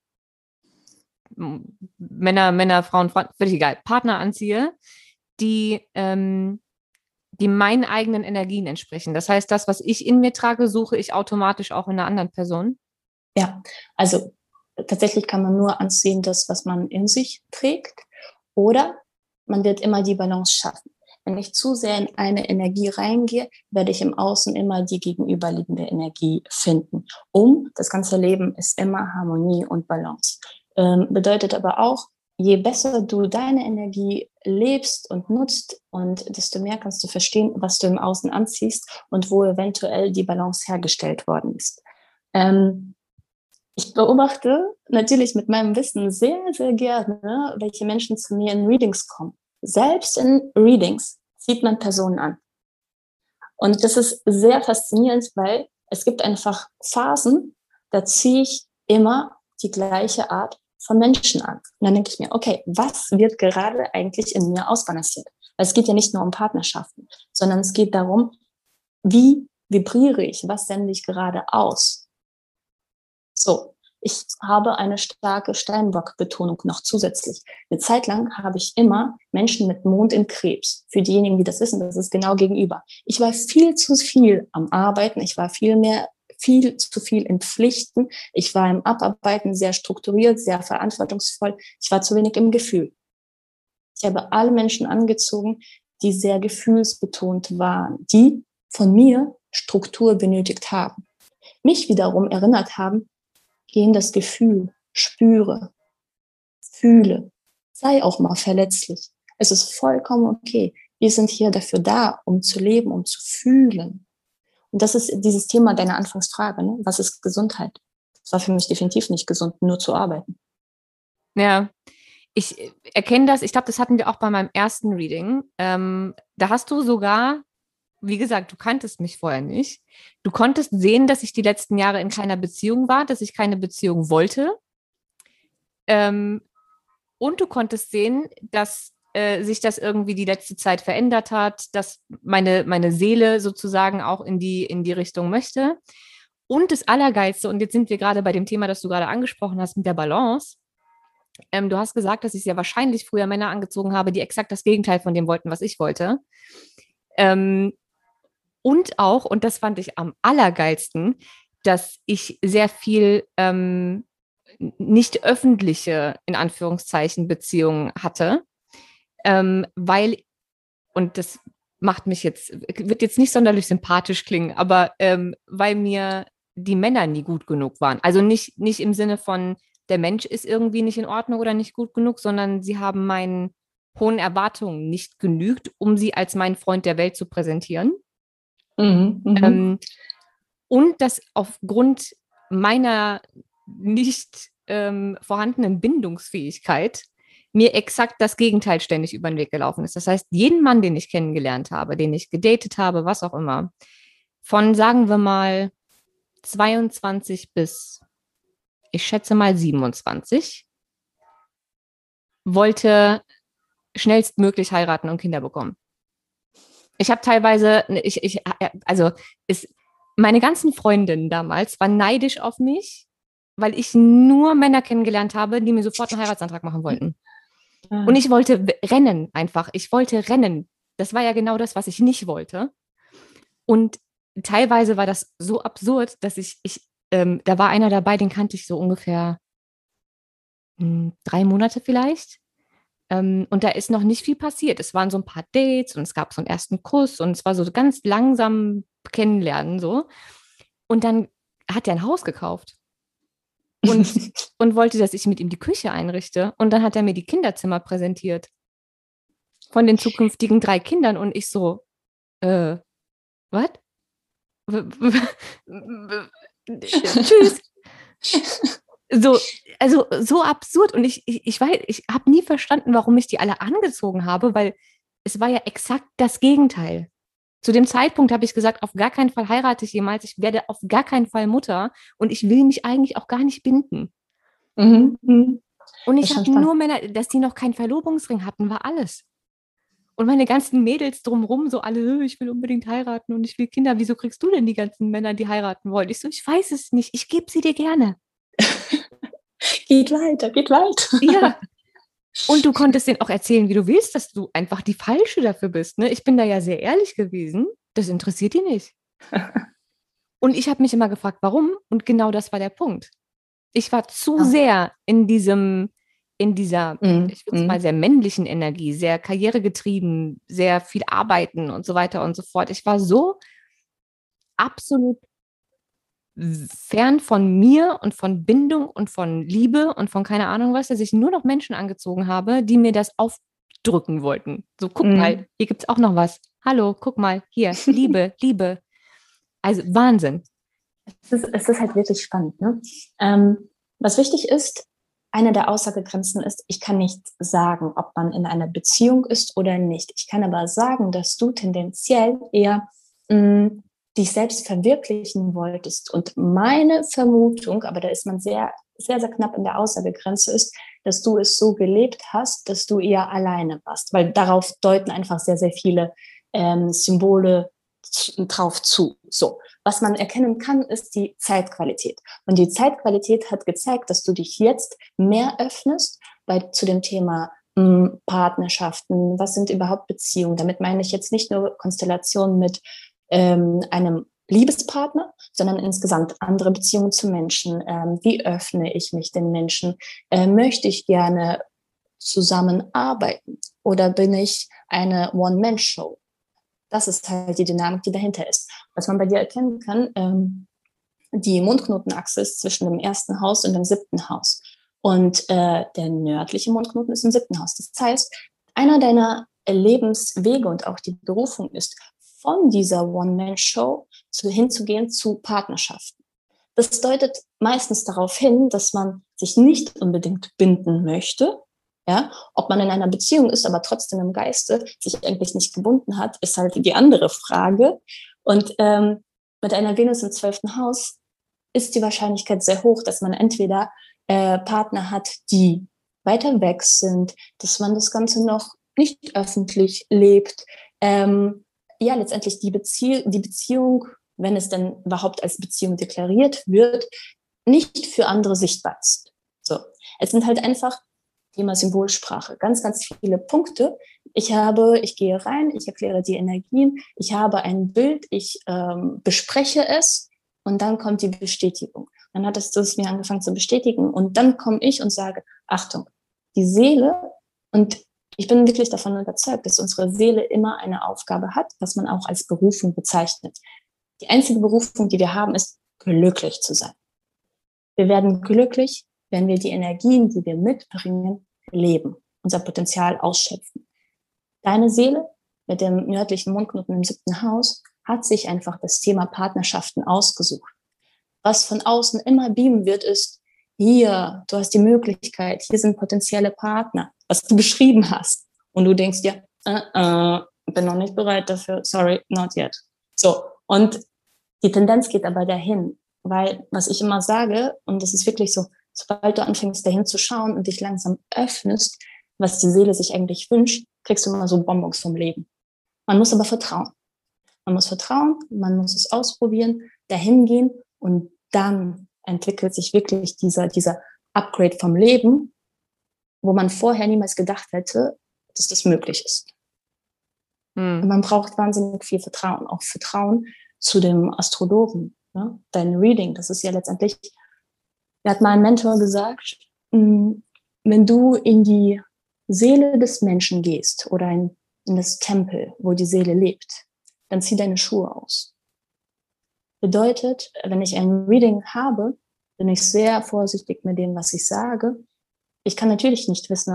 Männer, Frauen, völlig egal, Partner anziehe, die meinen eigenen Energien entsprechen. Das heißt, das, was ich in mir trage, suche ich automatisch auch in einer anderen Person. Ja, also tatsächlich kann man nur anziehen, das, was man in sich trägt, oder man wird immer die Balance schaffen. Wenn ich zu sehr in eine Energie reingehe, werde ich im Außen immer die gegenüberliegende Energie finden. Das ganze Leben ist immer Harmonie und Balance. Bedeutet aber auch, je besser du deine Energie lebst und nutzt, und desto mehr kannst du verstehen, was du im Außen anziehst und wo eventuell die Balance hergestellt worden ist. Ich beobachte natürlich mit meinem Wissen sehr, sehr gerne, welche Menschen zu mir in Readings kommen. Selbst in Readings zieht man Personen an. Und das ist sehr faszinierend, weil es gibt einfach Phasen, da ziehe ich immer die gleiche Art von Menschen an. Und dann denke ich mir, okay, was wird gerade eigentlich in mir ausbalanciert? Weil es geht ja nicht nur um Partnerschaften, sondern es geht darum, wie vibriere ich, was sende ich gerade aus? So, Ich habe eine starke Steinbock-Betonung noch zusätzlich. Eine Zeit lang habe ich immer Menschen mit Mond in Krebs. Für diejenigen, die das wissen, das ist genau gegenüber. Ich war viel zu viel am Arbeiten. Ich war viel zu viel in Pflichten. Ich war im Abarbeiten sehr strukturiert, sehr verantwortungsvoll. Ich war zu wenig im Gefühl. Ich habe alle Menschen angezogen, die sehr gefühlsbetont waren, die von mir Struktur benötigt haben. Mich wiederum erinnert haben, geh in das Gefühl, spüre, fühle, sei auch mal verletzlich. Es ist vollkommen okay. Wir sind hier dafür da, um zu leben, um zu fühlen. Und das ist dieses Thema deiner Anfangsfrage, ne? Was ist Gesundheit? Das war für mich definitiv nicht gesund, nur zu arbeiten. Ja, ich erkenne das, ich glaube, das hatten wir auch bei meinem ersten Reading. Da hast du sogar, wie gesagt, du kanntest mich vorher nicht. Du konntest sehen, dass ich die letzten Jahre in keiner Beziehung war, dass ich keine Beziehung wollte. Und du konntest sehen, dass sich das irgendwie die letzte Zeit verändert hat, dass meine Seele sozusagen auch in die Richtung möchte. Und das Allergeilste, und jetzt sind wir gerade bei dem Thema, das du gerade angesprochen hast, mit der Balance. Du hast gesagt, dass ich sehr wahrscheinlich früher Männer angezogen habe, die exakt das Gegenteil von dem wollten, was ich wollte. Und auch, und das fand ich am allergeilsten, dass ich sehr viel nicht öffentliche, in Anführungszeichen, Beziehungen hatte, weil, und das wird jetzt nicht sonderlich sympathisch klingen, aber weil mir die Männer nie gut genug waren. Also nicht im Sinne von, der Mensch ist irgendwie nicht in Ordnung oder nicht gut genug, sondern sie haben meinen hohen Erwartungen nicht genügt, um sie als meinen Freund der Welt zu präsentieren. Und das aufgrund meiner nicht vorhandenen Bindungsfähigkeit mir exakt das Gegenteil ständig über den Weg gelaufen ist. Das heißt, jeden Mann, den ich kennengelernt habe, den ich gedatet habe, was auch immer, von, sagen wir mal, 22 bis, ich schätze mal, 27, wollte schnellstmöglich heiraten und Kinder bekommen. Ich habe teilweise, meine ganzen Freundinnen damals waren neidisch auf mich, weil ich nur Männer kennengelernt habe, die mir sofort einen Heiratsantrag machen wollten. Und ich wollte rennen einfach. Ich wollte rennen. Das war ja genau das, was ich nicht wollte. Und teilweise war das so absurd, dass da war einer dabei, den kannte ich so ungefähr 3 Monate vielleicht. Und da ist noch nicht viel passiert. Es waren so ein paar Dates und es gab so einen ersten Kuss und es war so ganz langsam kennenlernen so. Und dann hat er ein Haus gekauft und wollte, dass ich mit ihm die Küche einrichte. Und dann hat er mir die Kinderzimmer präsentiert von den zukünftigen 3 Kindern. Und ich so, was? Tschüss. So absurd. Und ich weiß, ich habe nie verstanden, warum ich die alle angezogen habe, weil es war ja exakt das Gegenteil. Zu dem Zeitpunkt habe ich gesagt, auf gar keinen Fall heirate ich jemals, ich werde auf gar keinen Fall Mutter und ich will mich eigentlich auch gar nicht binden. Und ich hatte nur Männer, dass die noch keinen Verlobungsring hatten, war alles. Und meine ganzen Mädels drumherum, so alle, ich will unbedingt heiraten und ich will Kinder. Wieso kriegst du denn die ganzen Männer, die heiraten wollen? Ich so, ich weiß es nicht, ich gebe sie dir gerne. Geht weiter, geht weiter. Ja. Und du konntest denen auch erzählen, wie du willst, dass du einfach die Falsche dafür bist. Ne? Ich bin da ja sehr ehrlich gewesen. Das interessiert die nicht. Und ich habe mich immer gefragt, warum? Und genau das war der Punkt. Ich war zu sehr in dieser, ich würde es mal sehr männlichen Energie, sehr karrieregetrieben, sehr viel arbeiten und so weiter und so fort. Ich war so absolut fern von mir und von Bindung und von Liebe und von keine Ahnung was, dass ich nur noch Menschen angezogen habe, die mir das aufdrücken wollten. So, guck mal, hier gibt es auch noch was. Hallo, guck mal, hier, Liebe, Liebe. Also Wahnsinn. Es ist halt wirklich spannend. Ne? Was wichtig ist, eine der Aussagegrenzen ist, ich kann nicht sagen, ob man in einer Beziehung ist oder nicht. Ich kann aber sagen, dass du tendenziell eher dich selbst verwirklichen wolltest. Und meine Vermutung, aber da ist man sehr, sehr, sehr knapp in der Aussagegrenze, ist, dass du es so gelebt hast, dass du eher alleine warst. Weil darauf deuten einfach sehr, sehr viele Symbole drauf zu. So, was man erkennen kann, ist die Zeitqualität. Und die Zeitqualität hat gezeigt, dass du dich jetzt mehr öffnest zu dem Thema Partnerschaften. Was sind überhaupt Beziehungen? Damit meine ich jetzt nicht nur Konstellationen mit einem Liebespartner, sondern insgesamt andere Beziehungen zu Menschen. Wie öffne ich mich den Menschen? Möchte ich gerne zusammenarbeiten? Oder bin ich eine One-Man-Show? Das ist halt die Dynamik, die dahinter ist. Was man bei dir erkennen kann, die Mondknotenachse ist zwischen dem ersten Haus und dem 7. Haus. Und der nördliche Mondknoten ist im 7. Haus. Das heißt, einer deiner Lebenswege und auch die Berufung ist, von dieser One-Man-Show hinzugehen zu Partnerschaften. Das deutet meistens darauf hin, dass man sich nicht unbedingt binden möchte. Ja, ob man in einer Beziehung ist, aber trotzdem im Geiste sich eigentlich nicht gebunden hat, ist halt die andere Frage. Und mit einer Venus im 12. Haus ist die Wahrscheinlichkeit sehr hoch, dass man entweder Partner hat, die weiter weg sind, dass man das Ganze noch nicht öffentlich lebt. Ja, letztendlich die Beziehung, wenn es denn überhaupt als Beziehung deklariert wird, nicht für andere sichtbar ist. So, es sind halt einfach Thema Symbolsprache, ganz, ganz viele Punkte. Ich gehe rein, ich erkläre die Energien, ich habe ein Bild, ich bespreche es und dann kommt die Bestätigung. Dann hat es mir angefangen zu bestätigen und dann komme ich und sage, Achtung, die Seele, und ich bin wirklich davon überzeugt, dass unsere Seele immer eine Aufgabe hat, was man auch als Berufung bezeichnet. Die einzige Berufung, die wir haben, ist, glücklich zu sein. Wir werden glücklich, wenn wir die Energien, die wir mitbringen, leben, unser Potenzial ausschöpfen. Deine Seele mit dem nördlichen Mondknoten im 7. Haus hat sich einfach das Thema Partnerschaften ausgesucht. Was von außen immer beamen wird, ist, hier, du hast die Möglichkeit, hier sind potenzielle Partner, was du beschrieben hast. Und du denkst dir, bin noch nicht bereit dafür, sorry, not yet. So, und die Tendenz geht aber dahin, weil, was ich immer sage, und das ist wirklich so, sobald du anfängst, dahin zu schauen und dich langsam öffnest, was die Seele sich eigentlich wünscht, kriegst du immer so Bonbons vom Leben. Man muss aber vertrauen. Man muss vertrauen, man muss es ausprobieren, dahin gehen und dann entwickelt sich wirklich dieser Upgrade vom Leben, wo man vorher niemals gedacht hätte, dass das möglich ist. Und man braucht wahnsinnig viel Vertrauen, auch Vertrauen zu dem Astrologen. Ne? Dein Reading, das ist ja letztendlich, mir hat mal ein Mentor gesagt, wenn du in die Seele des Menschen gehst oder in das Tempel, wo die Seele lebt, dann zieh deine Schuhe aus. Bedeutet, wenn ich ein Reading habe, bin ich sehr vorsichtig mit dem, was ich sage. Ich kann natürlich nicht wissen,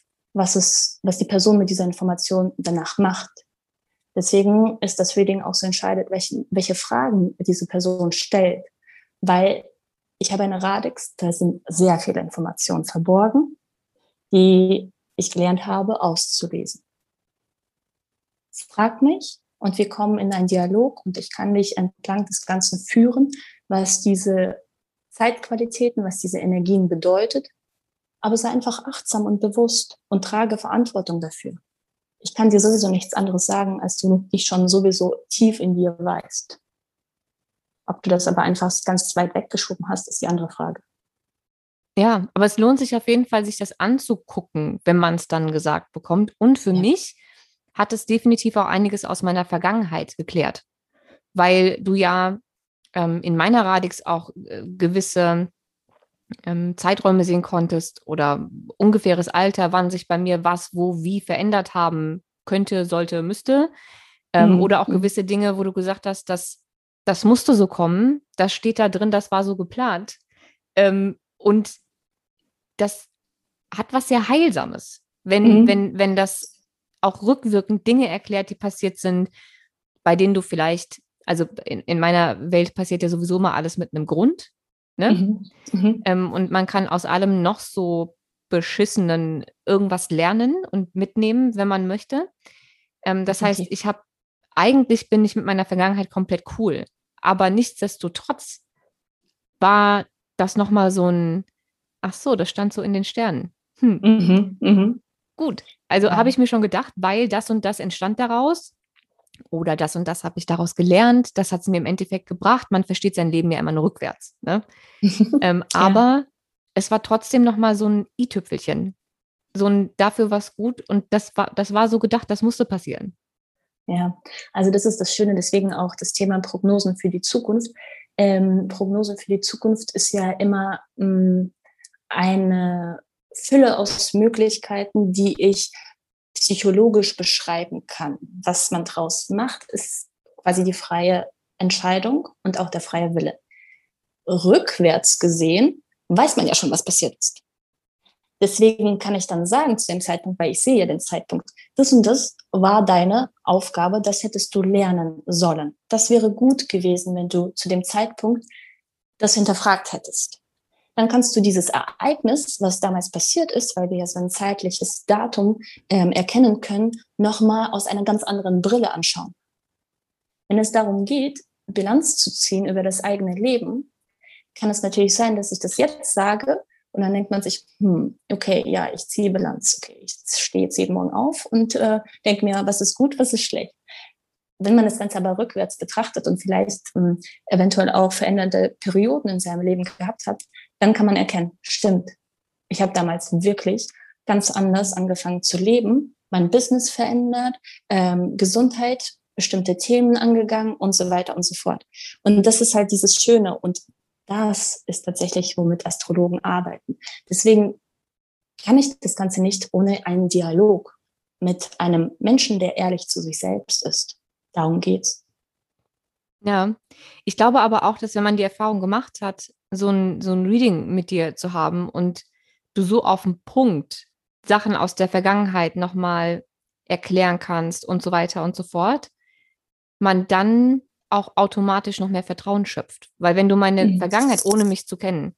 was die Person mit dieser Information danach macht. Deswegen ist das Reading auch so entscheidend, welche Fragen diese Person stellt. Weil ich habe eine Radix, da sind sehr viele Informationen verborgen, die ich gelernt habe, auszulesen. Frag mich und wir kommen in einen Dialog und ich kann dich entlang des Ganzen führen, was diese Zeitqualitäten, was diese Energien bedeutet. Aber sei einfach achtsam und bewusst und trage Verantwortung dafür. Ich kann dir sowieso nichts anderes sagen, als du dich schon sowieso tief in dir weißt. Ob du das aber einfach ganz weit weggeschoben hast, ist die andere Frage. Ja, aber es lohnt sich auf jeden Fall, sich das anzugucken, wenn man es dann gesagt bekommt. Und für mich hat es definitiv auch einiges aus meiner Vergangenheit geklärt, weil du ja in meiner Radix auch gewisse Zeiträume sehen konntest oder ungefähres Alter, wann sich bei mir was, wo, wie verändert haben könnte, sollte, müsste. Oder auch gewisse Dinge, wo du gesagt hast, das musste so kommen, das steht da drin, das war so geplant. Und das hat was sehr Heilsames, wenn das auch rückwirkend Dinge erklärt, die passiert sind, bei denen du vielleicht, also in meiner Welt passiert ja sowieso mal alles mit einem Grund, ne? Und man kann aus allem noch so beschissenen irgendwas lernen und mitnehmen, wenn man möchte. Das heißt, eigentlich bin ich mit meiner Vergangenheit komplett cool, aber nichtsdestotrotz war das nochmal so ein, ach so, das stand so in den Sternen. Gut, also habe ich mir schon gedacht, weil das und das entstand daraus. Oder das und das habe ich daraus gelernt, das hat es mir im Endeffekt gebracht. Man versteht sein Leben ja immer nur rückwärts. Ne? Ja. Aber es war trotzdem nochmal so ein i-Tüpfelchen. So ein dafür was gut und das war so gedacht, das musste passieren. Ja, also das ist das Schöne, deswegen auch das Thema Prognosen für die Zukunft. Prognosen für die Zukunft ist ja immer eine Fülle aus Möglichkeiten, die ich psychologisch beschreiben kann. Was man draus macht, ist quasi die freie Entscheidung und auch der freie Wille. Rückwärts gesehen weiß man ja schon, was passiert ist. Deswegen kann ich dann sagen zu dem Zeitpunkt, weil ich sehe ja den Zeitpunkt, das und das war deine Aufgabe, das hättest du lernen sollen. Das wäre gut gewesen, wenn du zu dem Zeitpunkt das hinterfragt hättest. Dann kannst du dieses Ereignis, was damals passiert ist, weil wir ja so ein zeitliches Datum erkennen können, nochmal aus einer ganz anderen Brille anschauen. Wenn es darum geht, Bilanz zu ziehen über das eigene Leben, kann es natürlich sein, dass ich das jetzt sage und dann denkt man sich, okay, ja, ich ziehe Bilanz. Okay, ich stehe jetzt jeden Morgen auf und denke mir, was ist gut, was ist schlecht. Wenn man das Ganze aber rückwärts betrachtet und vielleicht eventuell auch veränderte Perioden in seinem Leben gehabt hat, dann kann man erkennen, stimmt, ich habe damals wirklich ganz anders angefangen zu leben, mein Business verändert, Gesundheit, bestimmte Themen angegangen und so weiter und so fort. Und das ist halt dieses Schöne und das ist tatsächlich, womit Astrologen arbeiten. Deswegen kann ich das Ganze nicht ohne einen Dialog mit einem Menschen, der ehrlich zu sich selbst ist. Darum geht's. Ja, ich glaube aber auch, dass wenn man die Erfahrung gemacht hat, so ein Reading mit dir zu haben und du so auf den Punkt Sachen aus der Vergangenheit nochmal erklären kannst und so weiter und so fort, man dann auch automatisch noch mehr Vertrauen schöpft. Weil wenn du meine Vergangenheit, ohne mich zu kennen,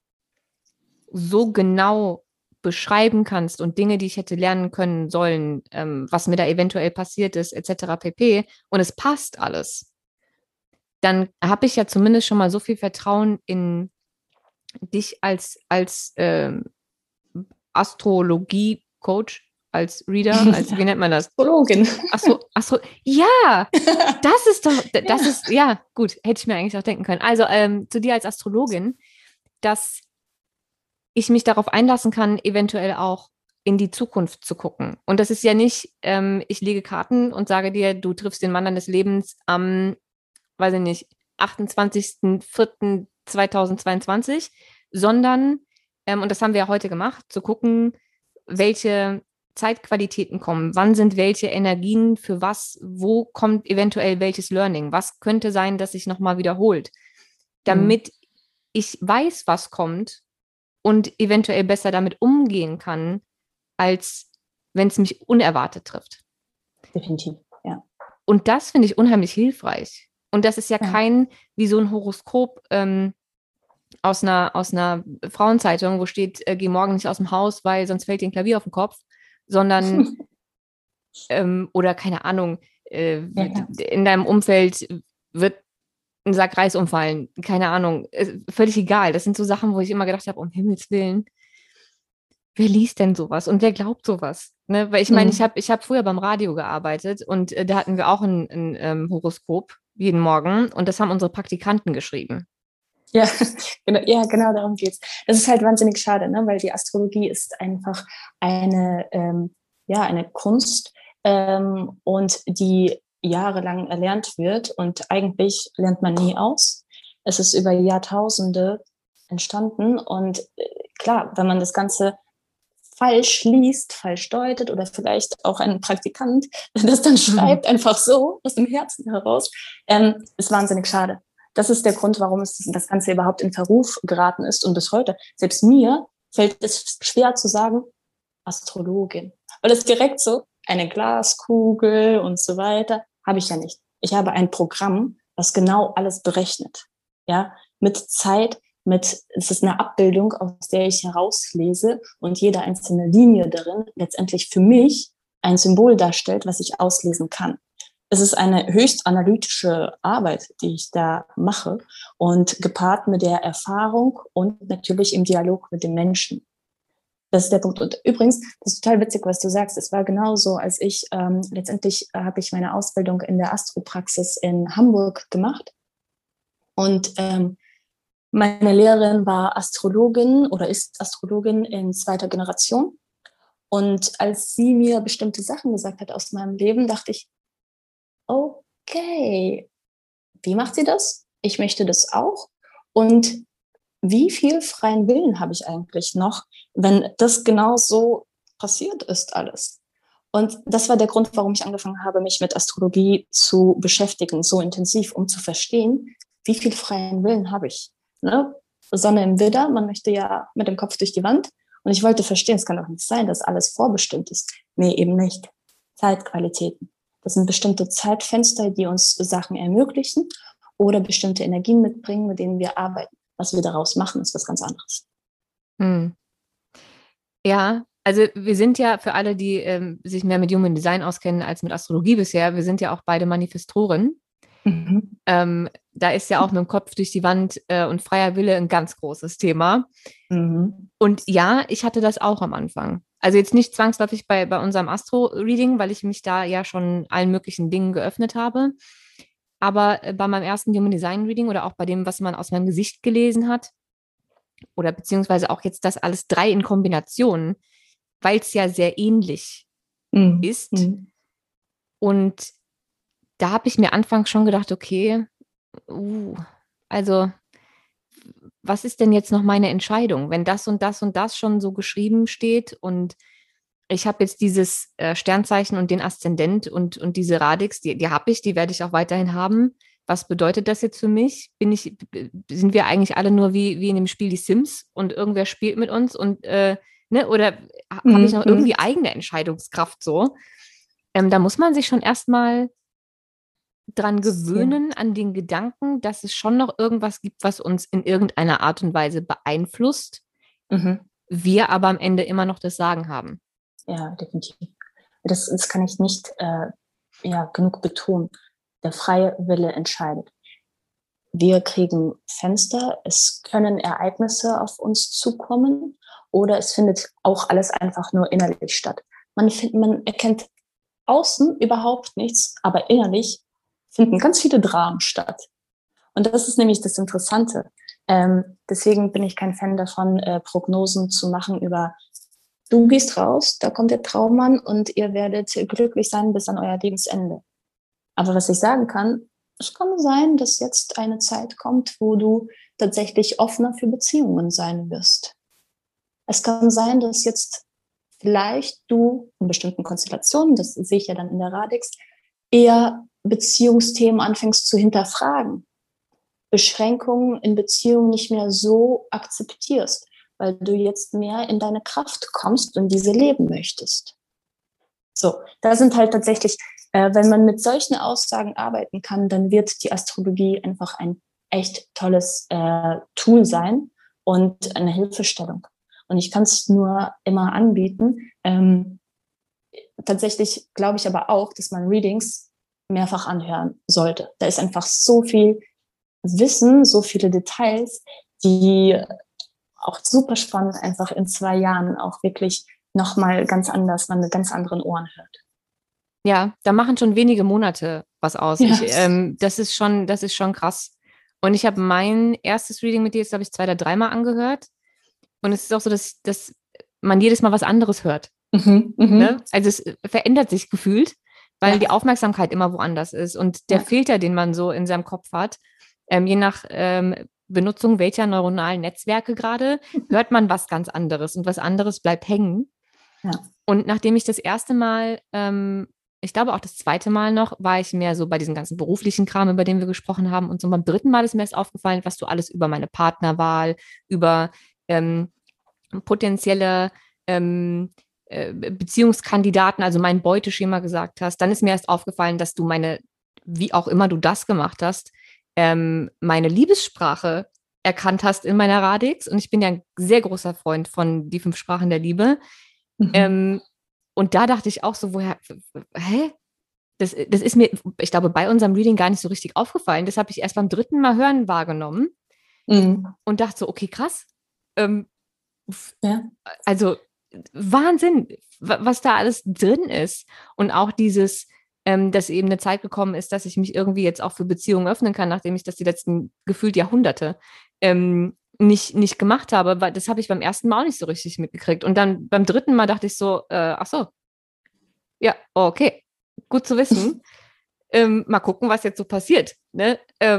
so genau beschreiben kannst und Dinge, die ich hätte lernen können sollen, was mir da eventuell passiert ist, etc. pp. Und es passt alles, dann habe ich ja zumindest schon mal so viel Vertrauen in dich als Astrologie-Coach, als Reader, als wie nennt man das? Astrologin. Astro, ja, das ist doch, das ist, ja, gut, hätte ich mir eigentlich auch denken können. Also zu dir als Astrologin, dass ich mich darauf einlassen kann, eventuell auch in die Zukunft zu gucken. Und das ist ja nicht, ich lege Karten und sage dir, du triffst den Mann deines Lebens am, weiß ich nicht, 28.04.2022, sondern, und das haben wir ja heute gemacht, zu gucken, welche Zeitqualitäten kommen, wann sind welche Energien für was, wo kommt eventuell welches Learning, was könnte sein, dass sich nochmal wiederholt, damit ich weiß, was kommt und eventuell besser damit umgehen kann, als wenn es mich unerwartet trifft. Definitiv, ja. Und das finde ich unheimlich hilfreich. Und das ist ja kein, wie so ein Horoskop aus einer Frauenzeitung, wo steht, geh morgen nicht aus dem Haus, weil sonst fällt dir ein Klavier auf den Kopf, sondern, oder keine Ahnung, in deinem Umfeld wird ein Sack Reis umfallen, keine Ahnung, völlig egal. Das sind so Sachen, wo ich immer gedacht habe, um Himmels Willen, wer liest denn sowas und wer glaubt sowas? Ne? Weil ich meine, ich hab früher beim Radio gearbeitet und da hatten wir auch ein Horoskop jeden Morgen und das haben unsere Praktikanten geschrieben. Ja, genau darum geht's. Das ist halt wahnsinnig schade, ne? Weil die Astrologie ist einfach eine Kunst und die jahrelang erlernt wird und eigentlich lernt man nie aus. Es ist über Jahrtausende entstanden und klar, wenn man das Ganze falsch liest, falsch deutet oder vielleicht auch ein Praktikant das dann schreibt, einfach so aus dem Herzen heraus, ist wahnsinnig schade. Das ist der Grund, warum das Ganze überhaupt in Verruf geraten ist und bis heute, selbst mir fällt es schwer zu sagen, Astrologin, weil es direkt so eine Glaskugel und so weiter habe ich ja nicht. Ich habe ein Programm, was genau alles berechnet, ja, mit Zeit, es ist eine Abbildung, aus der ich herauslese und jede einzelne Linie darin letztendlich für mich ein Symbol darstellt, was ich auslesen kann. Es ist eine höchst analytische Arbeit, die ich da mache und gepaart mit der Erfahrung und natürlich im Dialog mit den Menschen. Das ist der Punkt. Und übrigens, das ist total witzig, was du sagst. Es war genauso, als ich, letztendlich habe ich meine Ausbildung in der Astropraxis in Hamburg gemacht. Und meine Lehrerin war Astrologin oder ist Astrologin in zweiter Generation. Und als sie mir bestimmte Sachen gesagt hat aus meinem Leben, dachte ich, okay, wie macht sie das? Ich möchte das auch. Und wie viel freien Willen habe ich eigentlich noch, wenn das genau so passiert ist alles? Und das war der Grund, warum ich angefangen habe, mich mit Astrologie zu beschäftigen, so intensiv, um zu verstehen, wie viel freien Willen habe ich. Ne? Sonne im Widder, man möchte ja mit dem Kopf durch die Wand. Und ich wollte verstehen, es kann doch nicht sein, dass alles vorbestimmt ist. Nee, eben nicht. Zeitqualitäten. Das sind bestimmte Zeitfenster, die uns Sachen ermöglichen oder bestimmte Energien mitbringen, mit denen wir arbeiten. Was wir daraus machen, ist was ganz anderes. Hm. Ja, also wir sind ja für alle, die sich mehr mit Human Design auskennen als mit Astrologie bisher, wir sind ja auch beide Manifestoren. Da ist ja auch mit dem Kopf durch die Wand und freier Wille ein ganz großes Thema. Und ja, ich hatte das auch am Anfang. Also jetzt nicht zwangsläufig bei unserem Astro-Reading, weil ich mich da ja schon allen möglichen Dingen geöffnet habe. Aber bei meinem ersten Human Design Reading oder auch bei dem, was man aus meinem Gesicht gelesen hat, oder beziehungsweise auch jetzt das alles 3 in Kombination, weil es ja sehr ähnlich ist. Und da habe ich mir anfangs schon gedacht, okay, also was ist denn jetzt noch meine Entscheidung, wenn das und das und das schon so geschrieben steht und ich habe jetzt dieses Sternzeichen und den Aszendent und diese Radix, die habe ich, die werde ich auch weiterhin haben. Was bedeutet das jetzt für mich? Sind wir eigentlich alle nur wie in dem Spiel die Sims und irgendwer spielt mit uns und ne, oder habe ich noch irgendwie eigene Entscheidungskraft so? Da muss man sich schon erstmal dran gewöhnen, an den Gedanken, dass es schon noch irgendwas gibt, was uns in irgendeiner Art und Weise beeinflusst, wir aber am Ende immer noch das Sagen haben. Ja, definitiv. Das kann ich nicht genug betonen. Der freie Wille entscheidet. Wir kriegen Fenster, es können Ereignisse auf uns zukommen oder es findet auch alles einfach nur innerlich statt. Man erkennt außen überhaupt nichts, aber innerlich finden ganz viele Dramen statt. Und das ist nämlich das Interessante. Deswegen bin ich kein Fan davon, Prognosen zu machen über, du gehst raus, da kommt der Traummann und ihr werdet glücklich sein bis an euer Lebensende. Aber was ich sagen kann, es kann sein, dass jetzt eine Zeit kommt, wo du tatsächlich offener für Beziehungen sein wirst. Es kann sein, dass jetzt vielleicht du in bestimmten Konstellationen, das sehe ich ja dann in der Radix, eher Beziehungsthemen anfängst zu hinterfragen. Beschränkungen in Beziehungen nicht mehr so akzeptierst, weil du jetzt mehr in deine Kraft kommst und diese leben möchtest. So, da sind halt tatsächlich, wenn man mit solchen Aussagen arbeiten kann, dann wird die Astrologie einfach ein echt tolles Tool sein und eine Hilfestellung. Und ich kann es nur immer anbieten. Tatsächlich glaube ich aber auch, dass man Readings mehrfach anhören sollte. Da ist einfach so viel Wissen, so viele Details, die auch super spannend einfach in 2 Jahren auch wirklich nochmal ganz anders, man mit ganz anderen Ohren hört. Ja, da machen schon wenige Monate was aus. Ja. Das ist schon krass. Und ich habe mein erstes Reading mit dir jetzt, glaube ich, 2 oder 3 Mal angehört. Und es ist auch so, dass man jedes Mal was anderes hört. Ne? Also es verändert sich gefühlt, weil die Aufmerksamkeit immer woanders ist. Und der Filter, den man so in seinem Kopf hat, je nach Benutzung welcher neuronalen Netzwerke gerade, hört man was ganz anderes und was anderes bleibt hängen. Ja. Und nachdem ich das erste Mal, ich glaube auch das zweite Mal noch, war ich mehr so bei diesem ganzen beruflichen Kram, über den wir gesprochen haben. Und so beim 3. Mal ist mir erst aufgefallen, was du alles über meine Partnerwahl, über potenzielle Beziehungskandidaten, also mein Beuteschema gesagt hast. Dann ist mir erst aufgefallen, dass du wie auch immer du das gemacht hast, meine Liebessprache erkannt hast in meiner Radix. Und ich bin ja ein sehr großer Freund von die 5 Sprachen der Liebe. Und da dachte ich auch so, hä? Das ist mir, ich glaube, bei unserem Reading gar nicht so richtig aufgefallen. Das habe ich erst beim 3. Mal hören wahrgenommen und dachte so, okay, krass. Also Wahnsinn, was da alles drin ist. Und auch dieses, dass eben eine Zeit gekommen ist, dass ich mich irgendwie jetzt auch für Beziehungen öffnen kann, nachdem ich das die letzten gefühlt Jahrhunderte nicht gemacht habe, weil das habe ich beim ersten Mal auch nicht so richtig mitgekriegt. Und dann beim dritten Mal dachte ich so, ach so, ja, okay, gut zu wissen. Mal gucken, was jetzt so passiert. Ne?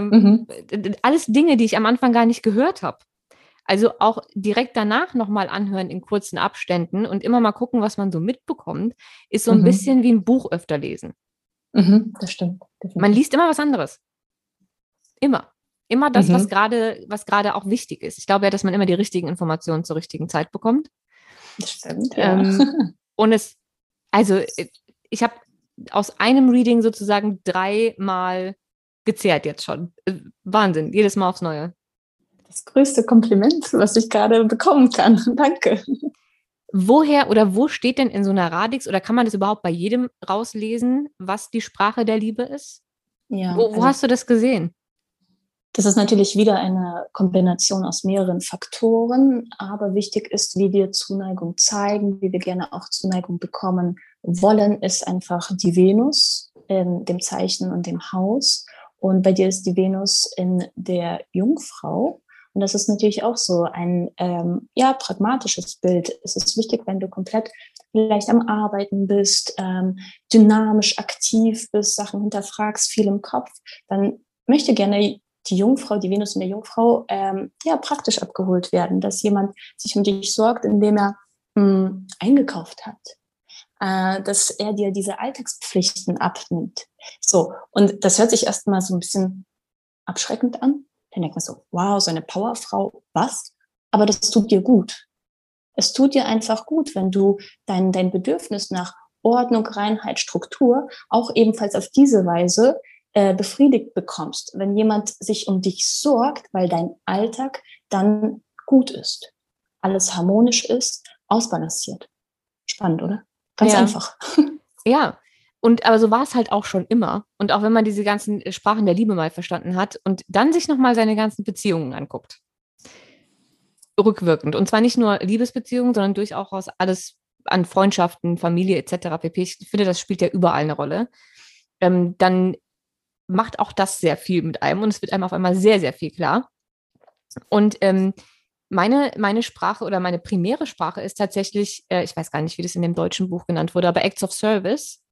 Alles Dinge, die ich am Anfang gar nicht gehört habe. Also auch direkt danach nochmal anhören in kurzen Abständen und immer mal gucken, was man so mitbekommt, ist so ein bisschen wie ein Buch öfter lesen. Das stimmt. Definitiv. Man liest immer was anderes. Immer. Immer das, was gerade auch wichtig ist. Ich glaube ja, dass man immer die richtigen Informationen zur richtigen Zeit bekommt. Das stimmt, ja. Und ich habe aus einem Reading sozusagen 3-mal gezehrt jetzt schon. Wahnsinn, jedes Mal aufs Neue. Das größte Kompliment, was ich gerade bekommen kann. Danke. Woher oder wo steht denn in so einer Radix oder kann man das überhaupt bei jedem rauslesen, was die Sprache der Liebe ist? Ja, wo hast du das gesehen? Das ist natürlich wieder eine Kombination aus mehreren Faktoren, aber wichtig ist, wie wir Zuneigung zeigen, wie wir gerne auch Zuneigung bekommen wollen, ist einfach die Venus in dem Zeichen und dem Haus. Und bei dir ist die Venus in der Jungfrau. Und das ist natürlich auch so ein pragmatisches Bild. Es ist wichtig, wenn du komplett vielleicht am Arbeiten bist, dynamisch aktiv bist, Sachen hinterfragst, viel im Kopf, dann möchte gerne die Jungfrau, die Venus in der Jungfrau, praktisch abgeholt werden, dass jemand sich um dich sorgt, indem er eingekauft hat, dass er dir diese Alltagspflichten abnimmt. So, und das hört sich erstmal so ein bisschen abschreckend an. Dann denkt man so, wow, so eine Powerfrau, was? Aber das tut dir gut. Es tut dir einfach gut, wenn du dein Bedürfnis nach Ordnung, Reinheit, Struktur auch ebenfalls auf diese Weise befriedigt bekommst, wenn jemand sich um dich sorgt, weil dein Alltag dann gut ist, alles harmonisch ist, ausbalanciert. Spannend, oder? Ganz einfach. Ja, aber so war es halt auch schon immer. Und auch wenn man diese ganzen Sprachen der Liebe mal verstanden hat und dann sich nochmal seine ganzen Beziehungen anguckt. Rückwirkend. Und zwar nicht nur Liebesbeziehungen, sondern durchaus alles an Freundschaften, Familie etc. pp. Ich finde, das spielt ja überall eine Rolle. Dann macht auch das sehr viel mit einem und es wird einem auf einmal sehr, sehr viel klar. Und meine Sprache oder meine primäre Sprache ist tatsächlich, ich weiß gar nicht, wie das in dem deutschen Buch genannt wurde, aber Acts of Service.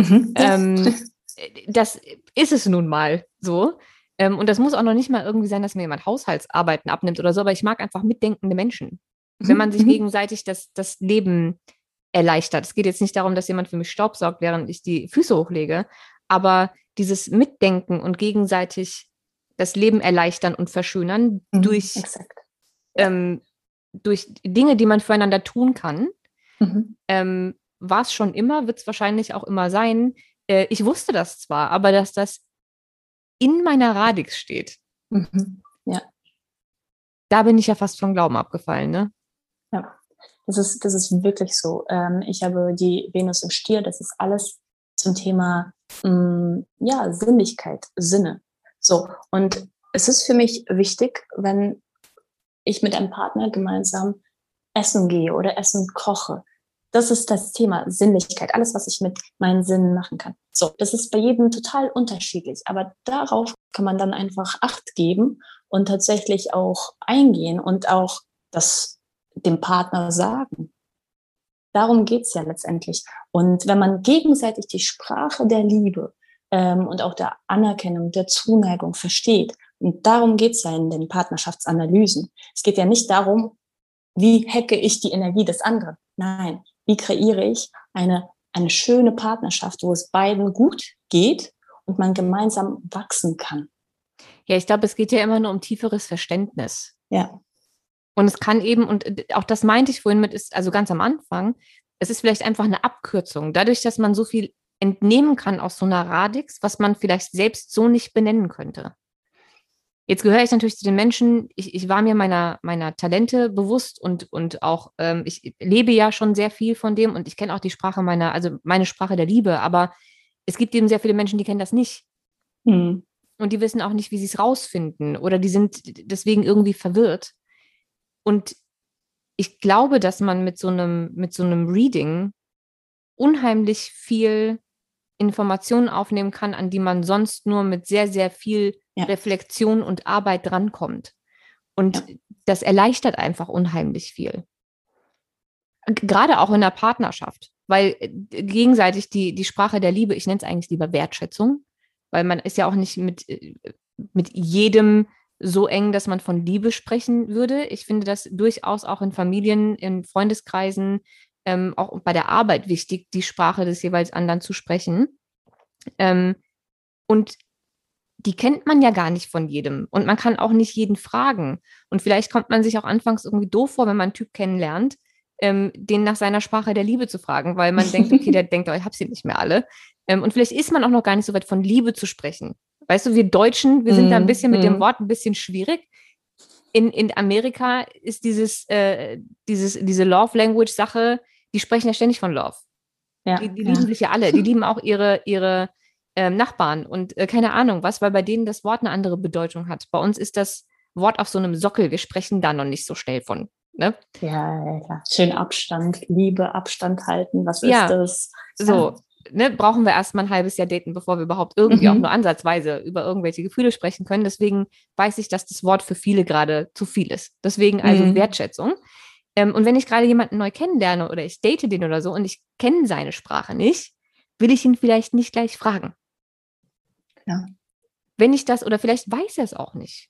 Das ist es nun mal so. Und das muss auch noch nicht mal irgendwie sein, dass mir jemand Haushaltsarbeiten abnimmt oder so, aber ich mag einfach mitdenkende Menschen. Wenn man sich gegenseitig das Leben erleichtert. Es geht jetzt nicht darum, dass jemand für mich staubsaugt, während ich die Füße hochlege, aber dieses Mitdenken und gegenseitig das Leben erleichtern und verschönern durch Dinge, die man füreinander tun kann, war es schon immer, wird es wahrscheinlich auch immer sein. Ich wusste das zwar, aber dass das in meiner Radix steht, Ja. Da bin ich ja fast vom Glauben abgefallen, ne? Ja, das ist wirklich so. Ich habe die Venus im Stier, das ist alles zum Thema Sinnlichkeit, Sinne. So, und es ist für mich wichtig, wenn ich mit einem Partner gemeinsam essen gehe oder Essen koche. Das ist das Thema Sinnlichkeit, alles, was ich mit meinen Sinnen machen kann. So, das ist bei jedem total unterschiedlich, aber darauf kann man dann einfach Acht geben und tatsächlich auch eingehen und auch das dem Partner sagen. Darum geht's ja letztendlich. Und wenn man gegenseitig die Sprache der Liebe und auch der Anerkennung, der Zuneigung versteht, und darum geht's ja in den Partnerschaftsanalysen. Es geht ja nicht darum, wie hacke ich die Energie des anderen. Nein, wie kreiere ich eine schöne Partnerschaft, wo es beiden gut geht und man gemeinsam wachsen kann. Ja, ich glaube, es geht ja immer nur um tieferes Verständnis. Ja. Und es kann eben, und auch das meinte ich vorhin mit, ist also ganz am Anfang, es ist vielleicht einfach eine Abkürzung. Dadurch, dass man so viel entnehmen kann aus so einer Radix, was man vielleicht selbst so nicht benennen könnte. Jetzt gehöre ich natürlich zu den Menschen, ich war mir meiner Talente bewusst und auch, ich lebe ja schon sehr viel von dem und ich kenne auch die Sprache meine Sprache der Liebe, aber es gibt eben sehr viele Menschen, die kennen das nicht. Und die wissen auch nicht, wie sie es rausfinden oder die sind deswegen irgendwie verwirrt. Und ich glaube, dass man mit so einem Reading unheimlich viel Informationen aufnehmen kann, an die man sonst nur mit sehr, sehr viel Reflexion und Arbeit drankommt. Und das erleichtert einfach unheimlich viel. Gerade auch in der Partnerschaft, weil gegenseitig die Sprache der Liebe, ich nenne es eigentlich lieber Wertschätzung, weil man ist ja auch nicht mit jedem so eng, dass man von Liebe sprechen würde. Ich finde das durchaus auch in Familien, in Freundeskreisen, auch bei der Arbeit wichtig, die Sprache des jeweils anderen zu sprechen. Und die kennt man ja gar nicht von jedem. Und man kann auch nicht jeden fragen. Und vielleicht kommt man sich auch anfangs irgendwie doof vor, wenn man einen Typ kennenlernt, den nach seiner Sprache der Liebe zu fragen, weil man denkt, okay, der denkt, oh, ich habe sie nicht mehr alle. Und vielleicht ist man auch noch gar nicht so weit, von Liebe zu sprechen. Weißt du, wir Deutschen, wir sind da ein bisschen mit dem Wort ein bisschen schwierig. In Amerika ist diese Love-Language-Sache, die sprechen ja ständig von Love. Ja, die lieben sich ja alle. Die lieben auch ihre Nachbarn und keine Ahnung was, weil bei denen das Wort eine andere Bedeutung hat. Bei uns ist das Wort auf so einem Sockel. Wir sprechen da noch nicht so schnell von. Ne? Ja, klar. Schön Abstand, Liebe, Abstand halten. Was ist das? So. Ne, brauchen wir erst mal ein halbes Jahr daten, bevor wir überhaupt irgendwie auch nur ansatzweise über irgendwelche Gefühle sprechen können. Deswegen weiß ich, dass das Wort für viele gerade zu viel ist. Deswegen also Wertschätzung. Und wenn ich gerade jemanden neu kennenlerne oder ich date den oder so und ich kenne seine Sprache nicht, will ich ihn vielleicht nicht gleich fragen. Ja. Wenn ich das, oder vielleicht weiß er es auch nicht.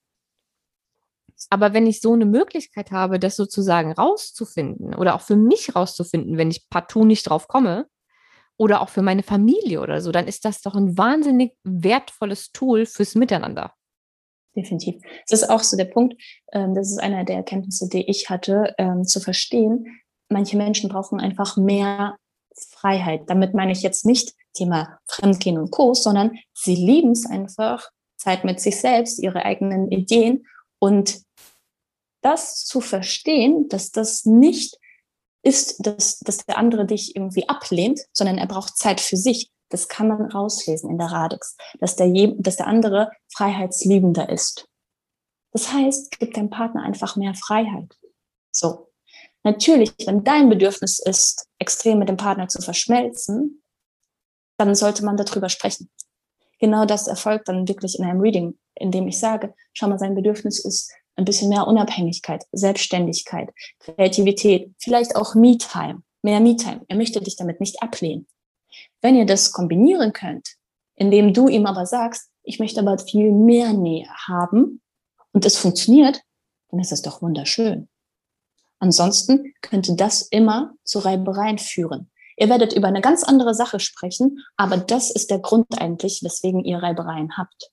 Aber wenn ich so eine Möglichkeit habe, das sozusagen rauszufinden oder auch für mich rauszufinden, wenn ich partout nicht drauf komme, oder auch für meine Familie oder so, dann ist das doch ein wahnsinnig wertvolles Tool fürs Miteinander. Definitiv. Das ist auch so der Punkt, das ist einer der Erkenntnisse, die ich hatte, zu verstehen, manche Menschen brauchen einfach mehr Freiheit. Damit meine ich jetzt nicht Thema Fremdgehen und Co., sondern sie lieben es einfach, Zeit mit sich selbst, ihre eigenen Ideen und das zu verstehen, dass das nicht ist, dass der andere dich irgendwie ablehnt, sondern er braucht Zeit für sich. Das kann man rauslesen in der Radix, dass der andere freiheitsliebender ist. Das heißt, gib deinem Partner einfach mehr Freiheit. So. Natürlich, wenn dein Bedürfnis ist, extrem mit dem Partner zu verschmelzen, dann sollte man darüber sprechen. Genau das erfolgt dann wirklich in einem Reading, in dem ich sage, schau mal, sein Bedürfnis ist ein bisschen mehr Unabhängigkeit, Selbstständigkeit, Kreativität, vielleicht auch Me-Time, mehr Me-Time. Er möchte dich damit nicht ablehnen. Wenn ihr das kombinieren könnt, indem du ihm aber sagst, ich möchte aber viel mehr Nähe haben und es funktioniert, dann ist das doch wunderschön. Ansonsten könnte das immer zu Reibereien führen. Ihr werdet über eine ganz andere Sache sprechen, aber das ist der Grund eigentlich, weswegen ihr Reibereien habt.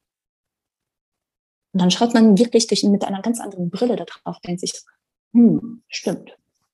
Und dann schaut man wirklich mit einer ganz anderen Brille da drauf, denkt sich, stimmt.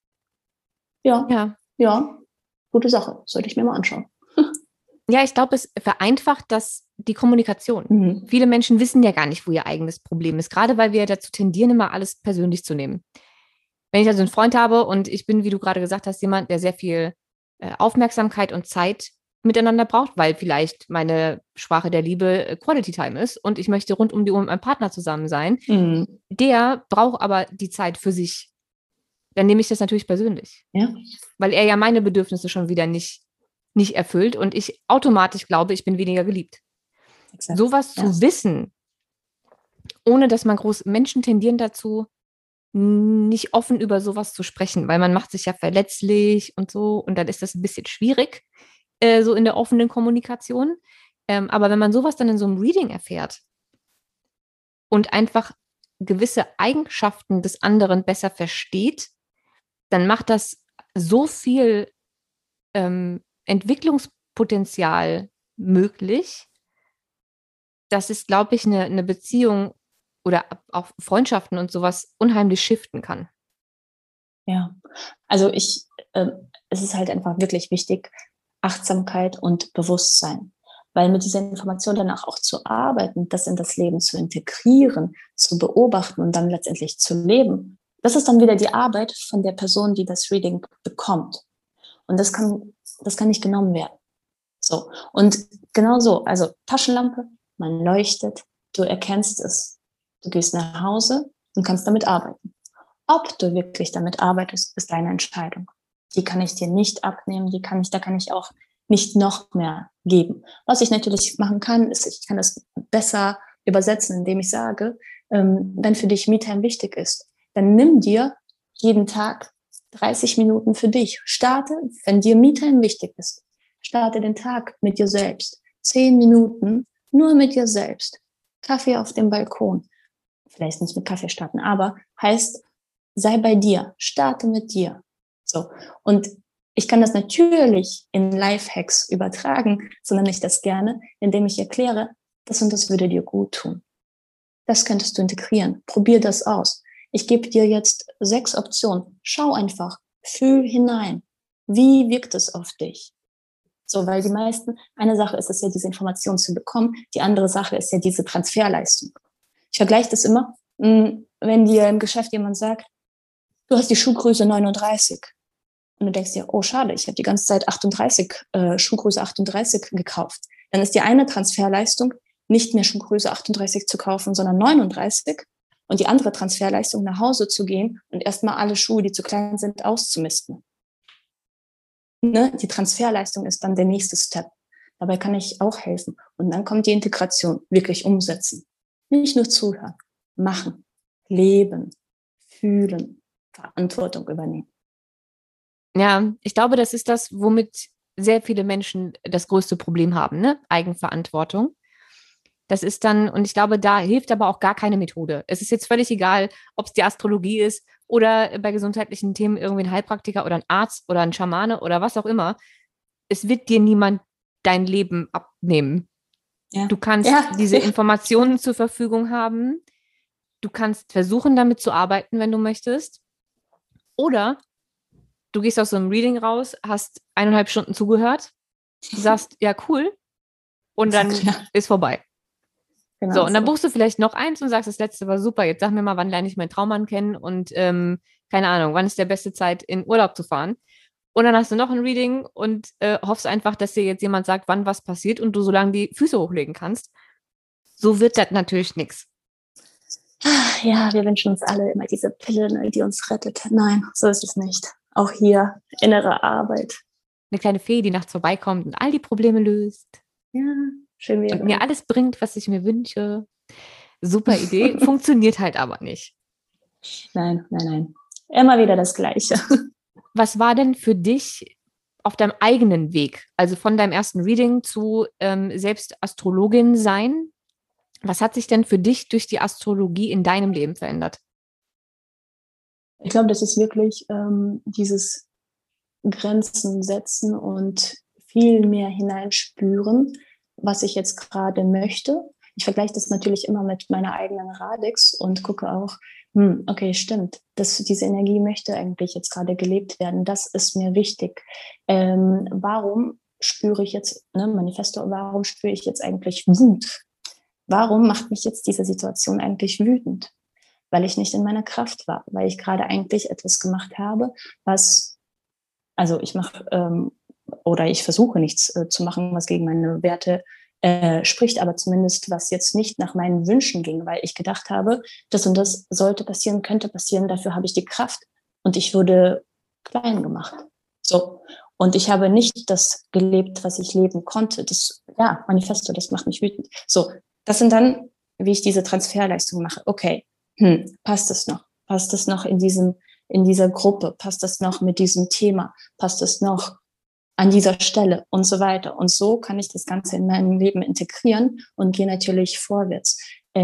Ja, gute Sache, sollte ich mir mal anschauen. Ja, ich glaube, es vereinfacht die Kommunikation. Viele Menschen wissen ja gar nicht, wo ihr eigenes Problem ist, gerade weil wir dazu tendieren, immer alles persönlich zu nehmen. Wenn ich also einen Freund habe und ich bin, wie du gerade gesagt hast, jemand, der sehr viel Aufmerksamkeit und Zeit miteinander braucht, weil vielleicht meine Sprache der Liebe Quality Time ist und ich möchte rund um die Uhr mit meinem Partner zusammen sein, der braucht aber die Zeit für sich. Dann nehme ich das natürlich persönlich. Ja. Weil er ja meine Bedürfnisse schon wieder nicht erfüllt und ich automatisch glaube, ich bin weniger geliebt. Exakt. Sowas zu wissen, ohne dass man Menschen tendieren dazu, nicht offen über sowas zu sprechen, weil man macht sich ja verletzlich und so und dann ist das ein bisschen schwierig, so in der offenen Kommunikation. Aber wenn man sowas dann in so einem Reading erfährt und einfach gewisse Eigenschaften des anderen besser versteht, dann macht das so viel Entwicklungspotenzial möglich, dass es, glaube ich, eine Beziehung oder auch Freundschaften und sowas unheimlich shiften kann. Ja, also es ist halt einfach wirklich wichtig, Achtsamkeit und Bewusstsein. Weil mit dieser Information danach auch zu arbeiten, das in das Leben zu integrieren, zu beobachten und dann letztendlich zu leben, das ist dann wieder die Arbeit von der Person, die das Reading bekommt. Und das kann nicht genommen werden. So. Und genau so, also Taschenlampe, man leuchtet, du erkennst es. Du gehst nach Hause und kannst damit arbeiten. Ob du wirklich damit arbeitest, ist deine Entscheidung. Die kann ich dir nicht abnehmen, da kann ich auch nicht noch mehr geben. Was ich natürlich machen kann, ist, ich kann das besser übersetzen, indem ich sage, wenn für dich Me-Time wichtig ist, dann nimm dir jeden Tag 30 Minuten für dich. Starte, wenn dir Me-Time wichtig ist, starte den Tag mit dir selbst. 10 Minuten nur mit dir selbst. Kaffee auf dem Balkon. Vielleicht nicht mit Kaffee starten, aber heißt, sei bei dir, starte mit dir. So. Und ich kann das natürlich in Lifehacks übertragen, so nenne ich das gerne, indem ich erkläre, das und das würde dir gut tun. Das könntest du integrieren. Probier das aus. Ich gebe dir jetzt 6 Optionen. Schau einfach, fühl hinein. Wie wirkt es auf dich? So, weil die meisten, eine Sache ist es ja, diese Information zu bekommen, die andere Sache ist ja diese Transferleistung. Ich vergleiche das immer, wenn dir im Geschäft jemand sagt, du hast die Schuhgröße 39. Und du denkst dir, oh schade, ich habe die ganze Zeit 38, Schuhgröße 38 gekauft. Dann ist die eine Transferleistung, nicht mehr Schuhgröße 38 zu kaufen, sondern 39. Und die andere Transferleistung, nach Hause zu gehen und erstmal alle Schuhe, die zu klein sind, auszumisten. Ne? Die Transferleistung ist dann der nächste Step. Dabei kann ich auch helfen. Und dann kommt die Integration, wirklich umsetzen. Nicht nur zuhören, machen, leben, fühlen, Verantwortung übernehmen. Ja, ich glaube, das ist das, womit sehr viele Menschen das größte Problem haben, ne? Eigenverantwortung. Das ist dann, und ich glaube, da hilft aber auch gar keine Methode. Es ist jetzt völlig egal, ob es die Astrologie ist oder bei gesundheitlichen Themen irgendwie ein Heilpraktiker oder ein Arzt oder ein Schamane oder was auch immer. Es wird dir niemand dein Leben abnehmen. Ja. Du kannst diese Informationen zur Verfügung haben. Du kannst versuchen, damit zu arbeiten, wenn du möchtest. Oder du gehst aus so einem Reading raus, hast 1,5 Stunden zugehört, sagst, ja, cool, und dann ist vorbei. Genau so, und dann buchst du vielleicht noch eins und sagst, das letzte war super, jetzt sag mir mal, wann lerne ich meinen Traummann kennen und keine Ahnung, wann ist der beste Zeit, in Urlaub zu fahren. Und dann hast du noch ein Reading und hoffst einfach, dass dir jetzt jemand sagt, wann was passiert und du so lange die Füße hochlegen kannst. So wird das natürlich nichts. Ja, wir wünschen uns alle immer diese Pille, ne, die uns rettet. Nein, so ist es nicht. Auch hier innere Arbeit. Eine kleine Fee, die nachts vorbeikommt und all die Probleme löst. Ja, schön wäre. Und mir alles bringt, was ich mir wünsche. Super Idee, funktioniert halt aber nicht. Nein. Immer wieder das Gleiche. Was war denn für dich auf deinem eigenen Weg, also von deinem ersten Reading zu selbst Astrologin sein? Was hat sich denn für dich durch die Astrologie in deinem Leben verändert? Ich glaube, das ist wirklich dieses Grenzen setzen und viel mehr hineinspüren, was ich jetzt gerade möchte. Ich vergleiche das natürlich immer mit meiner eigenen Radix und gucke auch, okay, stimmt, diese Energie möchte eigentlich jetzt gerade gelebt werden. Das ist mir wichtig. Warum spüre ich jetzt, Manifesto, warum spüre ich jetzt eigentlich Wut? Warum macht mich jetzt diese Situation eigentlich wütend? Weil ich nicht in meiner Kraft war, weil ich gerade eigentlich etwas gemacht habe, also ich mache oder ich versuche nichts zu machen, was gegen meine Werte spricht, aber zumindest was jetzt nicht nach meinen Wünschen ging, weil ich gedacht habe, das und das sollte passieren, könnte passieren, dafür habe ich die Kraft und ich wurde klein gemacht. So. Und ich habe nicht das gelebt, was ich leben konnte. Das, ja, Manifesto, das macht mich wütend. So, das sind dann, wie ich diese Transferleistung mache. Okay, passt es noch? Passt es noch in dieser Gruppe? Passt das noch mit diesem Thema? Passt es noch an dieser Stelle und so weiter? Und so kann ich das Ganze in meinem Leben integrieren und gehe natürlich vorwärts.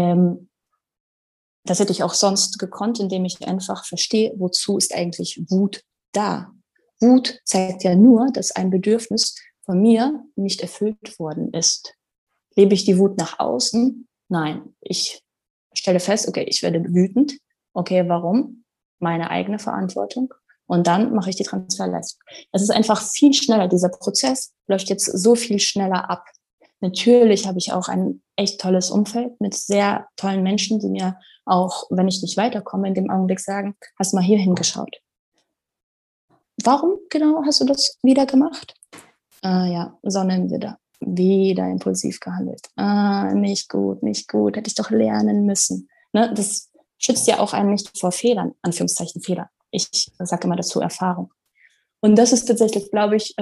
Das hätte ich auch sonst gekonnt, indem ich einfach verstehe, wozu ist eigentlich Wut da? Wut zeigt ja nur, dass ein Bedürfnis von mir nicht erfüllt worden ist. Lebe ich die Wut nach außen? Nein, ich stelle fest, okay, ich werde wütend. Okay, warum? Meine eigene Verantwortung. Und dann mache ich die Transferleistung. Es ist einfach viel schneller. Dieser Prozess läuft jetzt so viel schneller ab. Natürlich habe ich auch ein echt tolles Umfeld mit sehr tollen Menschen, die mir auch, wenn ich nicht weiterkomme, in dem Augenblick sagen, hast mal hier hingeschaut. Warum genau hast du das wieder gemacht? Ja, Sonne wieder impulsiv gehandelt. Nicht gut, hätte ich doch lernen müssen. Ne? Das schützt ja auch einen nicht vor Fehlern, Anführungszeichen Fehler. Ich sage immer dazu Erfahrung. Und das ist tatsächlich, glaube ich,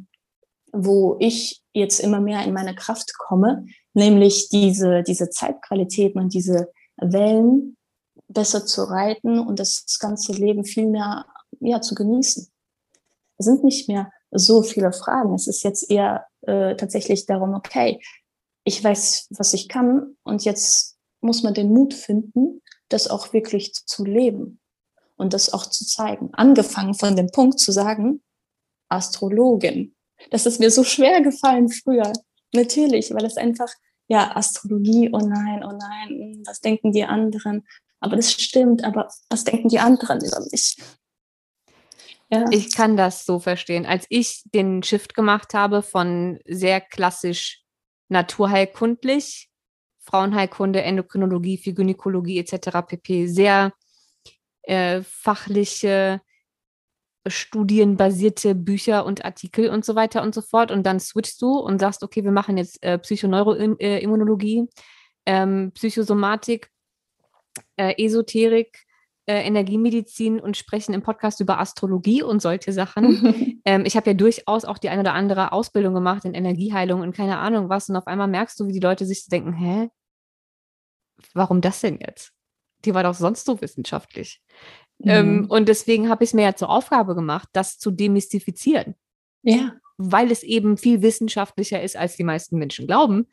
wo ich jetzt immer mehr in meine Kraft komme, nämlich diese Zeitqualitäten und diese Wellen besser zu reiten und das ganze Leben viel mehr zu genießen. Es sind nicht mehr so viele Fragen. Es ist jetzt eher tatsächlich darum, okay, ich weiß, was ich kann und jetzt muss man den Mut finden, das auch wirklich zu leben und das auch zu zeigen. Angefangen von dem Punkt zu sagen, Astrologin. Das ist mir so schwer gefallen früher. Natürlich, weil es einfach, Astrologie, oh nein, was denken die anderen? Aber das stimmt, aber was denken die anderen über mich? Ja. Ich kann das so verstehen. Als ich den Shift gemacht habe von sehr klassisch naturheilkundlich, Frauenheilkunde, Endokrinologie, für Gynäkologie etc. pp. Sehr fachliche, studienbasierte Bücher und Artikel und so weiter und so fort. Und dann switchst du und sagst, okay, wir machen jetzt Psychoneuroimmunologie, Psychosomatik, Esoterik, Energiemedizin und sprechen im Podcast über Astrologie und solche Sachen. Ich habe ja durchaus auch die eine oder andere Ausbildung gemacht in Energieheilung und keine Ahnung was. Und auf einmal merkst du, wie die Leute sich denken, hä, warum das denn jetzt? Die war doch sonst so wissenschaftlich. Und deswegen habe ich es mir ja zur Aufgabe gemacht, das zu demystifizieren. Ja. Weil es eben viel wissenschaftlicher ist, als die meisten Menschen glauben.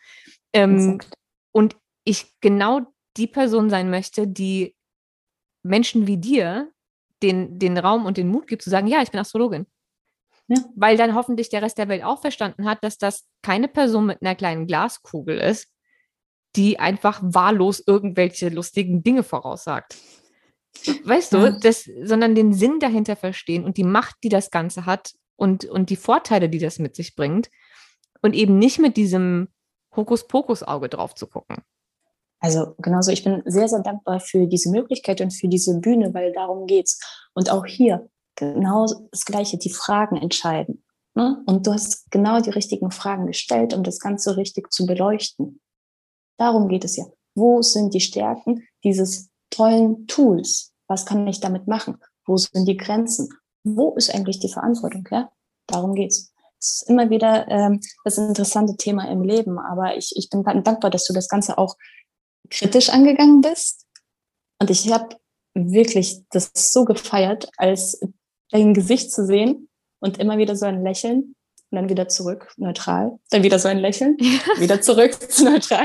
Und ich genau die Person sein möchte, die Menschen wie dir den Raum und den Mut gibt, zu sagen, ja, ich bin Astrologin. Ja. Weil dann hoffentlich der Rest der Welt auch verstanden hat, dass das keine Person mit einer kleinen Glaskugel ist, die einfach wahllos irgendwelche lustigen Dinge voraussagt. Weißt du, sondern den Sinn dahinter verstehen und die Macht, die das Ganze hat und die Vorteile, die das mit sich bringt und eben nicht mit diesem Hokuspokus-Auge drauf zu gucken. Also genauso, ich bin sehr, sehr dankbar für diese Möglichkeit und für diese Bühne, weil darum geht's. Und auch hier genau das Gleiche, die Fragen entscheiden. Ne? Und du hast genau die richtigen Fragen gestellt, um das Ganze richtig zu beleuchten. Darum geht es ja. Wo sind die Stärken dieses tollen Tools? Was kann ich damit machen? Wo sind die Grenzen? Wo ist eigentlich die Verantwortung? Ja? Darum geht's. Es ist immer wieder das interessante Thema im Leben, aber ich bin dankbar, dass du das Ganze auch kritisch angegangen bist. Und ich habe wirklich das so gefeiert, als dein Gesicht zu sehen und immer wieder so ein Lächeln und dann wieder zurück, neutral. Dann wieder so ein Lächeln, wieder zurück, neutral.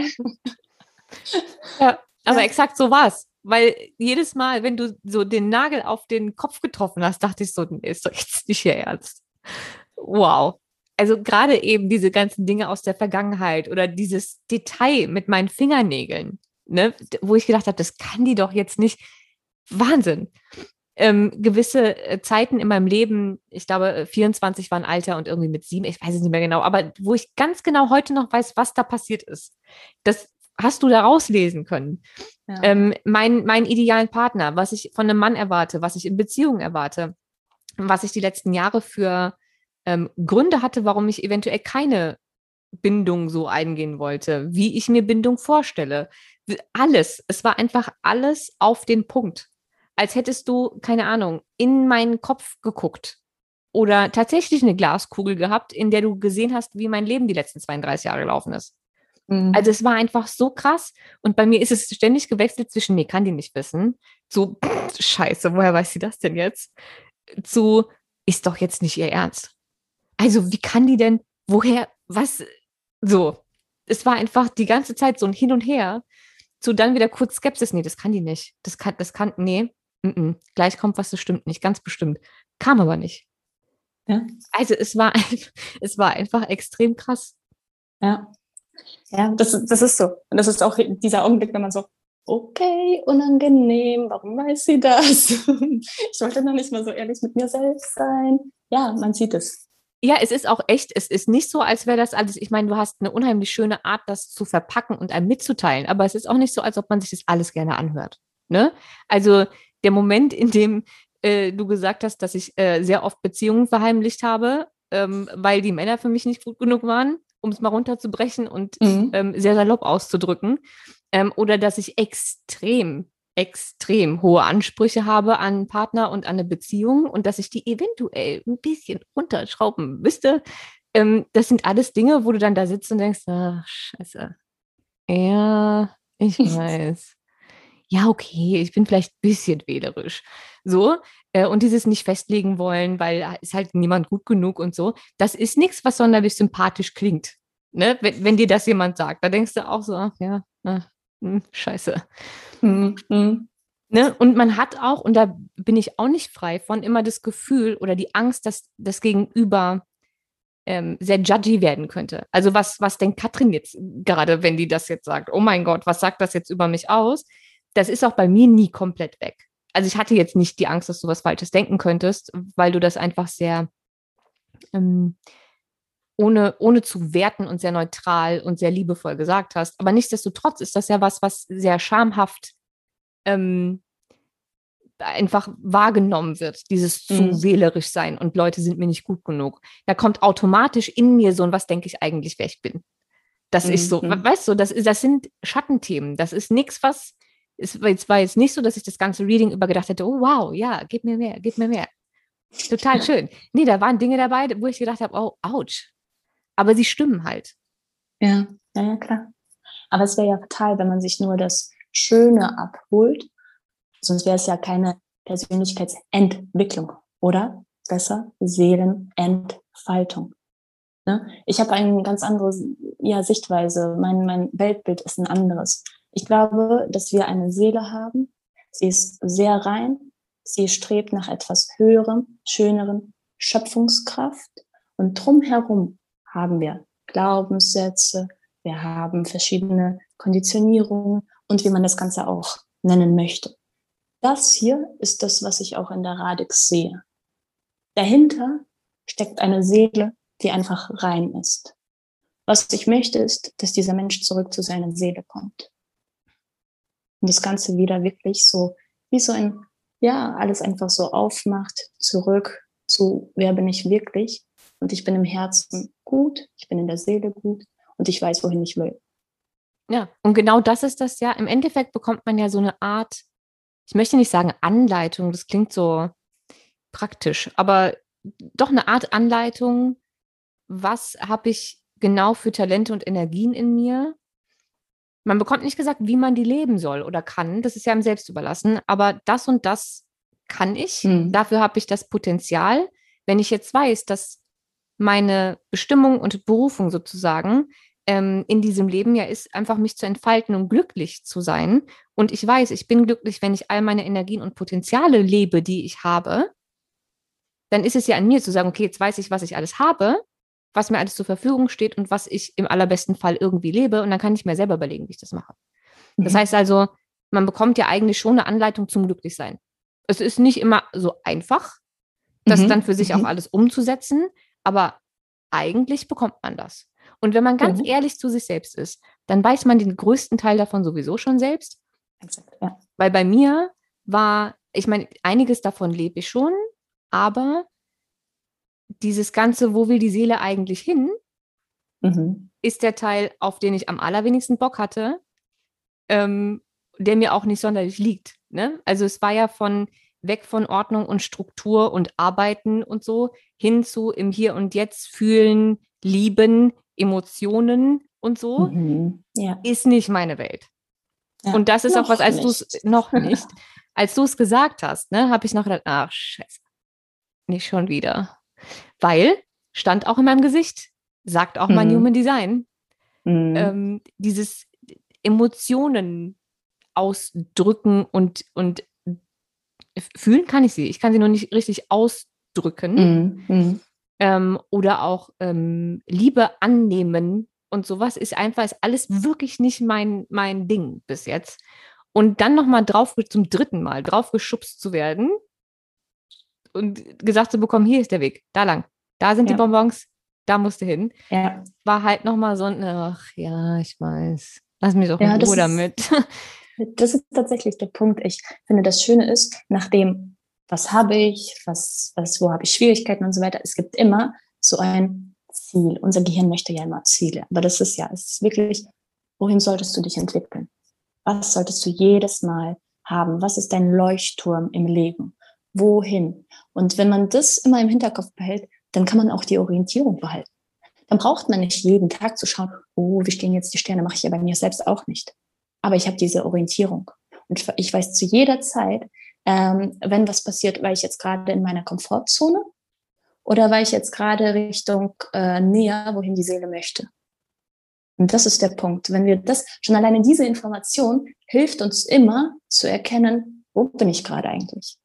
Ja, aber exakt so war es. Weil jedes Mal, wenn du so den Nagel auf den Kopf getroffen hast, dachte ich so, nee, ist doch jetzt nicht hier ernst. Wow. Also gerade eben diese ganzen Dinge aus der Vergangenheit oder dieses Detail mit meinen Fingernägeln, ne, wo ich gedacht habe, das kann die doch jetzt nicht. Wahnsinn. Gewisse Zeiten in meinem Leben, ich glaube 24 war ein Alter und irgendwie mit 7, ich weiß es nicht mehr genau, aber wo ich ganz genau heute noch weiß, was da passiert ist. Das hast du da rauslesen können. Ja. Mein idealen Partner, was ich von einem Mann erwarte, was ich in Beziehungen erwarte, was ich die letzten Jahre für Gründe hatte, warum ich eventuell keine Bindung so eingehen wollte, wie ich mir Bindung vorstelle. Alles. Es war einfach alles auf den Punkt. Als hättest du, keine Ahnung, in meinen Kopf geguckt oder tatsächlich eine Glaskugel gehabt, in der du gesehen hast, wie mein Leben die letzten 32 Jahre gelaufen ist. Mhm. Also es war einfach so krass. Und bei mir ist es ständig gewechselt zwischen, nee, kann die nicht wissen, zu, scheiße, woher weiß sie das denn jetzt? Zu, ist doch jetzt nicht ihr Ernst. Also wie kann die denn, woher, was, so. Es war einfach die ganze Zeit so ein Hin und Her, zu dann wieder kurz Skepsis, nee, das kann die nicht. Nee, gleich kommt was, das stimmt nicht, ganz bestimmt. Kam aber nicht. Ja. Also es war einfach extrem krass. Ja. Ja, das ist so. Und das ist auch dieser Augenblick, wenn man so, okay, unangenehm, warum weiß sie das? Ich wollte noch nicht mal so ehrlich mit mir selbst sein. Ja, man sieht es. Ja, es ist auch echt, es ist nicht so, als wäre das alles, ich meine, du hast eine unheimlich schöne Art, das zu verpacken und einem mitzuteilen, aber es ist auch nicht so, als ob man sich das alles gerne anhört. Ne? Also der Moment, in dem du gesagt hast, dass ich sehr oft Beziehungen verheimlicht habe, weil die Männer für mich nicht gut genug waren, um es mal runterzubrechen und sehr salopp auszudrücken, oder dass ich extrem extrem hohe Ansprüche habe an einen Partner und an eine Beziehung und dass ich die eventuell ein bisschen runterschrauben müsste. Das sind alles Dinge, wo du dann da sitzt und denkst, ach, scheiße. Ja, ich weiß. Ja, okay, ich bin vielleicht ein bisschen wählerisch. So, und dieses nicht festlegen wollen, weil ist halt niemand gut genug und so, das ist nichts, was sonderlich sympathisch klingt. Ne? Wenn dir das jemand sagt, da denkst du auch so, ach ja, scheiße. Mhm. Ne? Und man hat auch, und da bin ich auch nicht frei von, immer das Gefühl oder die Angst, dass das Gegenüber sehr judgy werden könnte. Also was denkt Katrin jetzt gerade, wenn die das jetzt sagt? Oh mein Gott, was sagt das jetzt über mich aus? Das ist auch bei mir nie komplett weg. Also ich hatte jetzt nicht die Angst, dass du was Falsches denken könntest, weil du das einfach sehr ähm, ohne zu werten und sehr neutral und sehr liebevoll gesagt hast. Aber nichtsdestotrotz ist das ja was sehr schamhaft ähm, einfach wahrgenommen wird, dieses zu wählerisch sein und Leute sind mir nicht gut genug. Da kommt automatisch in mir so ein, was denke ich eigentlich, wer ich bin. Das ist so, weißt du, das sind Schattenthemen. Das ist nichts, es war jetzt nicht so, dass ich das ganze Reading über gedacht hätte, oh wow, ja, gib mir mehr, gib mir mehr. Total schön. Nee, da waren Dinge dabei, wo ich gedacht habe, oh, ouch. Aber sie stimmen halt. Ja, klar. Aber es wäre ja fatal, wenn man sich nur das Schöne abholt. Sonst wäre es ja keine Persönlichkeitsentwicklung, oder? Besser Seelenentfaltung. Ne? Ich habe eine ganz andere Sichtweise. Mein Weltbild ist ein anderes. Ich glaube, dass wir eine Seele haben. Sie ist sehr rein. Sie strebt nach etwas Höherem, Schönerem, Schöpfungskraft. Und drumherum haben wir Glaubenssätze, wir haben verschiedene Konditionierungen und wie man das Ganze auch nennen möchte. Das hier ist das, was ich auch in der Radix sehe. Dahinter steckt eine Seele, die einfach rein ist. Was ich möchte, ist, dass dieser Mensch zurück zu seiner Seele kommt. Und das Ganze wieder wirklich so, wie so ein, alles einfach so aufmacht, zurück zu, wer bin ich wirklich? Und ich bin im Herzen gut, ich bin in der Seele gut und ich weiß, wohin ich will. Ja, und genau das ist das ja. Im Endeffekt bekommt man ja so eine Art, ich möchte nicht sagen Anleitung, das klingt so praktisch, aber doch eine Art Anleitung, was habe ich genau für Talente und Energien in mir. Man bekommt nicht gesagt, wie man die leben soll oder kann, das ist ja einem selbst überlassen, aber das und das kann ich, dafür habe ich das Potenzial. Wenn ich jetzt weiß, dass meine Bestimmung und Berufung sozusagen in diesem Leben ja ist, einfach mich zu entfalten und glücklich zu sein. Und ich weiß, ich bin glücklich, wenn ich all meine Energien und Potenziale lebe, die ich habe, dann ist es ja an mir zu sagen, okay, jetzt weiß ich, was ich alles habe, was mir alles zur Verfügung steht und was ich im allerbesten Fall irgendwie lebe. Und dann kann ich mir selber überlegen, wie ich das mache. Das heißt also, man bekommt ja eigentlich schon eine Anleitung zum Glücklichsein. Es ist nicht immer so einfach, das dann für sich auch alles umzusetzen, aber eigentlich bekommt man das. Und wenn man ganz ehrlich zu sich selbst ist, dann weiß man den größten Teil davon sowieso schon selbst. Exakt, ja. Weil bei mir war, ich meine, einiges davon lebe ich schon, aber dieses Ganze, wo will die Seele eigentlich hin, ist der Teil, auf den ich am allerwenigsten Bock hatte, der mir auch nicht sonderlich liegt. Ne? Also es war ja weg von Ordnung und Struktur und Arbeiten und so, hin zu im Hier und Jetzt fühlen, lieben, Emotionen und so, ist nicht meine Welt. Ja. Und das ist noch auch was, als du es noch nicht, als du es gesagt hast, ne, habe ich noch gedacht, ach scheiße, nicht schon wieder. Weil, stand auch in meinem Gesicht, sagt auch mein Human Design, dieses Emotionen ausdrücken und fühlen kann ich sie. Ich kann sie noch nicht richtig ausdrücken. Oder auch Liebe annehmen und sowas ist alles wirklich nicht mein Ding bis jetzt. Und dann nochmal zum dritten Mal draufgeschubst zu werden und gesagt zu bekommen, hier ist der Weg, da lang. Da sind die Bonbons, da musst du hin. Ja. War halt nochmal so ein, ach ja, ich weiß. Lass mich doch in Ruhe damit. Das ist tatsächlich der Punkt. Ich finde, das Schöne ist, nachdem, was habe ich, wo habe ich Schwierigkeiten und so weiter, es gibt immer so ein Ziel. Unser Gehirn möchte ja immer Ziele. Aber es ist wirklich, wohin solltest du dich entwickeln? Was solltest du jedes Mal haben? Was ist dein Leuchtturm im Leben? Wohin? Und wenn man das immer im Hinterkopf behält, dann kann man auch die Orientierung behalten. Dann braucht man nicht jeden Tag zu schauen, oh, wie stehen jetzt die Sterne, mache ich ja bei mir selbst auch nicht. Aber ich habe diese Orientierung. Und ich weiß zu jeder Zeit, wenn was passiert, war ich jetzt gerade in meiner Komfortzone oder war ich jetzt gerade Richtung näher, wohin die Seele möchte. Und das ist der Punkt. Wenn wir das, schon alleine diese Information hilft uns immer zu erkennen, wo bin ich gerade eigentlich?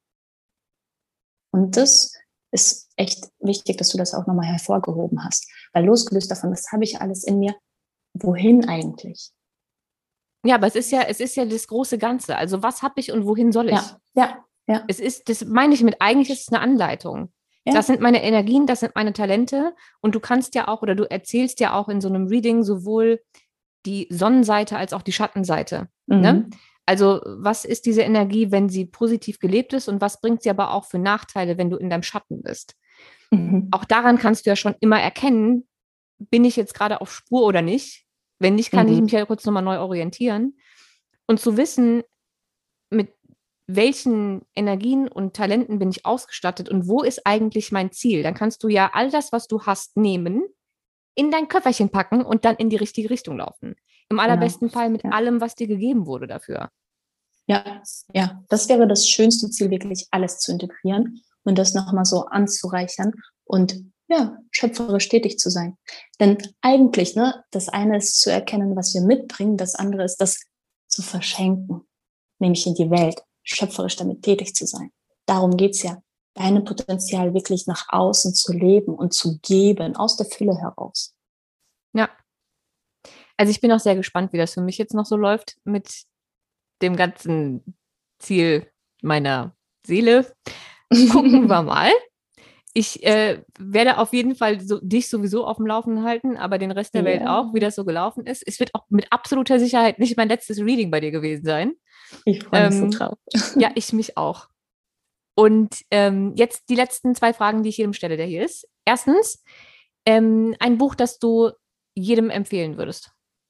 Und das ist echt wichtig, dass du das auch nochmal hervorgehoben hast. Weil losgelöst davon, das habe ich alles in mir, wohin eigentlich? Ja, aber es ist ja das große Ganze. Also was habe ich und wohin soll ich? Ja. Es ist, das meine ich mit, eigentlich ist es eine Anleitung. Ja. Das sind meine Energien, das sind meine Talente. Und du kannst ja auch, oder du erzählst ja auch in so einem Reading sowohl die Sonnenseite als auch die Schattenseite. Ne? Also was ist diese Energie, wenn sie positiv gelebt ist und was bringt sie aber auch für Nachteile, wenn du in deinem Schatten bist? Auch daran kannst du ja schon immer erkennen, bin ich jetzt gerade auf Spur oder nicht? Wenn nicht, kann ich mich ja kurz nochmal neu orientieren. Und zu wissen, mit welchen Energien und Talenten bin ich ausgestattet und wo ist eigentlich mein Ziel? Dann kannst du ja all das, was du hast, nehmen, in dein Köfferchen packen und dann in die richtige Richtung laufen. Im allerbesten Fall mit allem, was dir gegeben wurde dafür. Ja, das wäre das schönste Ziel, wirklich alles zu integrieren und das nochmal so anzureichern und schöpferisch tätig zu sein. Denn eigentlich, das eine ist zu erkennen, was wir mitbringen, das andere ist, das zu verschenken, nämlich in die Welt, schöpferisch damit tätig zu sein. Darum geht's ja, dein Potenzial wirklich nach außen zu leben und zu geben, aus der Fülle heraus. Ja. Also ich bin auch sehr gespannt, wie das für mich jetzt noch so läuft mit dem ganzen Ziel meiner Seele. Gucken wir mal. Ich werde auf jeden Fall dich sowieso auf dem Laufenden halten, aber den Rest der Welt auch, wie das so gelaufen ist. Es wird auch mit absoluter Sicherheit nicht mein letztes Reading bei dir gewesen sein. Ich freue mich so drauf. Ja, ich mich auch. Und jetzt die letzten 2 Fragen, die ich jedem stelle, der hier ist. Erstens, ein Buch, das du jedem empfehlen würdest.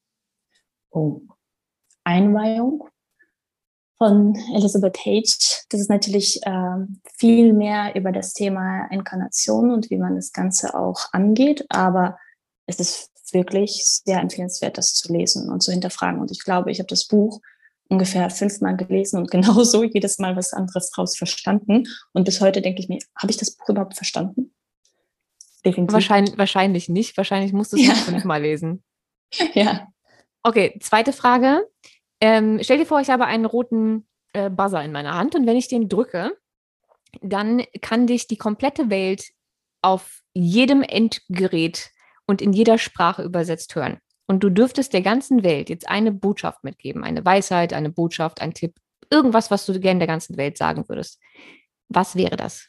Oh. Einweihung von Elizabeth Hage. Das ist natürlich viel mehr über das Thema Inkarnation und wie man das Ganze auch angeht, aber es ist wirklich sehr empfehlenswert, das zu lesen und zu hinterfragen. Und ich glaube, ich habe das Buch ungefähr 5-mal gelesen und genauso jedes Mal was anderes draus verstanden. Und bis heute denke ich mir, habe ich das Buch überhaupt verstanden? Definitiv. Wahrscheinlich nicht. Wahrscheinlich musst du es noch 5-mal lesen. Ja. Okay, zweite Frage. Stell dir vor, ich habe einen roten Buzzer in meiner Hand und wenn ich den drücke, dann kann dich die komplette Welt auf jedem Endgerät und in jeder Sprache übersetzt hören. Und du dürftest der ganzen Welt jetzt eine Botschaft mitgeben, eine Weisheit, eine Botschaft, ein Tipp, irgendwas, was du gerne der ganzen Welt sagen würdest. Was wäre das?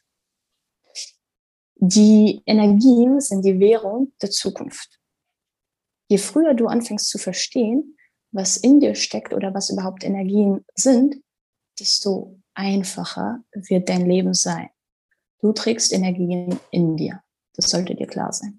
Die Energien sind die Währung der Zukunft. Je früher du anfängst zu verstehen, was in dir steckt oder was überhaupt Energien sind, desto einfacher wird dein Leben sein. Du trägst Energien in dir. Das sollte dir klar sein.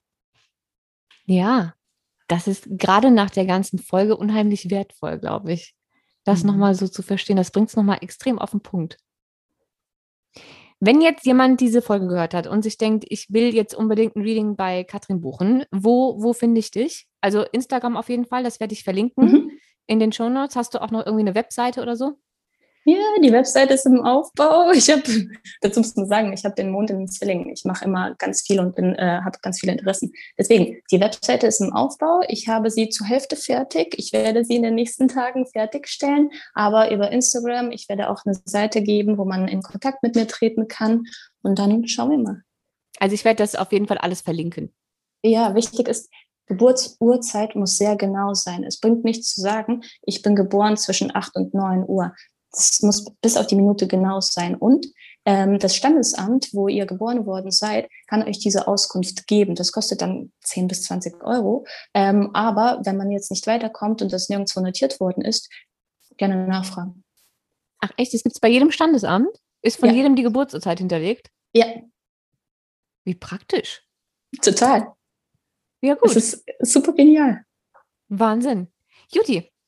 Ja, das ist gerade nach der ganzen Folge unheimlich wertvoll, glaube ich. Das nochmal so zu verstehen, das bringt es nochmal extrem auf den Punkt. Wenn jetzt jemand diese Folge gehört hat und sich denkt, ich will jetzt unbedingt ein Reading bei Katrin buchen, wo finde ich dich? Also Instagram auf jeden Fall, das werde ich verlinken in den Shownotes. Hast du auch noch irgendwie eine Webseite oder so? Ja, die Webseite ist im Aufbau. Dazu muss man sagen, ich habe den Mond in den Zwillingen. Ich mache immer ganz viel und habe ganz viele Interessen. Deswegen, die Webseite ist im Aufbau. Ich habe sie zur Hälfte fertig. Ich werde sie in den nächsten Tagen fertigstellen. Aber über Instagram, ich werde auch eine Seite geben, wo man in Kontakt mit mir treten kann. Und dann schauen wir mal. Also ich werde das auf jeden Fall alles verlinken. Ja, wichtig ist, Geburtsurzeit muss sehr genau sein. Es bringt nichts zu sagen, ich bin geboren zwischen 8 und 9 Uhr. Das muss bis auf die Minute genau sein. Und das Standesamt, wo ihr geboren worden seid, kann euch diese Auskunft geben. Das kostet dann 10 bis 20 Euro. Aber wenn man jetzt nicht weiterkommt und das nirgendwo notiert worden ist, gerne nachfragen. Ach echt, das gibt es bei jedem Standesamt? Ist von jedem die Geburtsurzeit hinterlegt? Ja. Wie praktisch. Total. Ja, gut. Das ist super genial. Wahnsinn. Juti,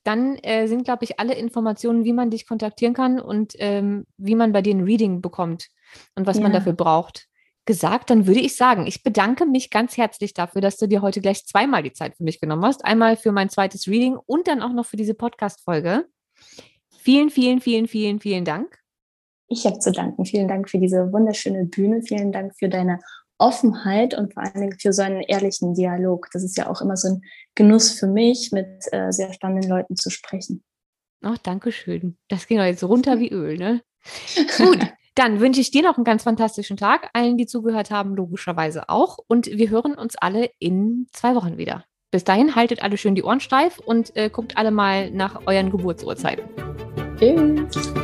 dann sind, glaube ich, alle Informationen, wie man dich kontaktieren kann und wie man bei dir ein Reading bekommt und was man dafür braucht, gesagt. Dann würde ich sagen, ich bedanke mich ganz herzlich dafür, dass du dir heute gleich zweimal die Zeit für mich genommen hast. Einmal für mein zweites Reading und dann auch noch für diese Podcast-Folge. Vielen, vielen, vielen, vielen, vielen Dank. Ich habe zu danken. Vielen Dank für diese wunderschöne Bühne. Vielen Dank für deine Offenheit und vor allen Dingen für so einen ehrlichen Dialog. Das ist ja auch immer so ein Genuss für mich, mit sehr spannenden Leuten zu sprechen. Ach, danke schön. Das ging doch jetzt runter wie Öl, ne? Gut, dann wünsche ich dir noch einen ganz fantastischen Tag. Allen, die zugehört haben, logischerweise auch. Und wir hören uns alle in 2 Wochen wieder. Bis dahin, haltet alle schön die Ohren steif und guckt alle mal nach euren Geburtsurzeiten. Tschüss.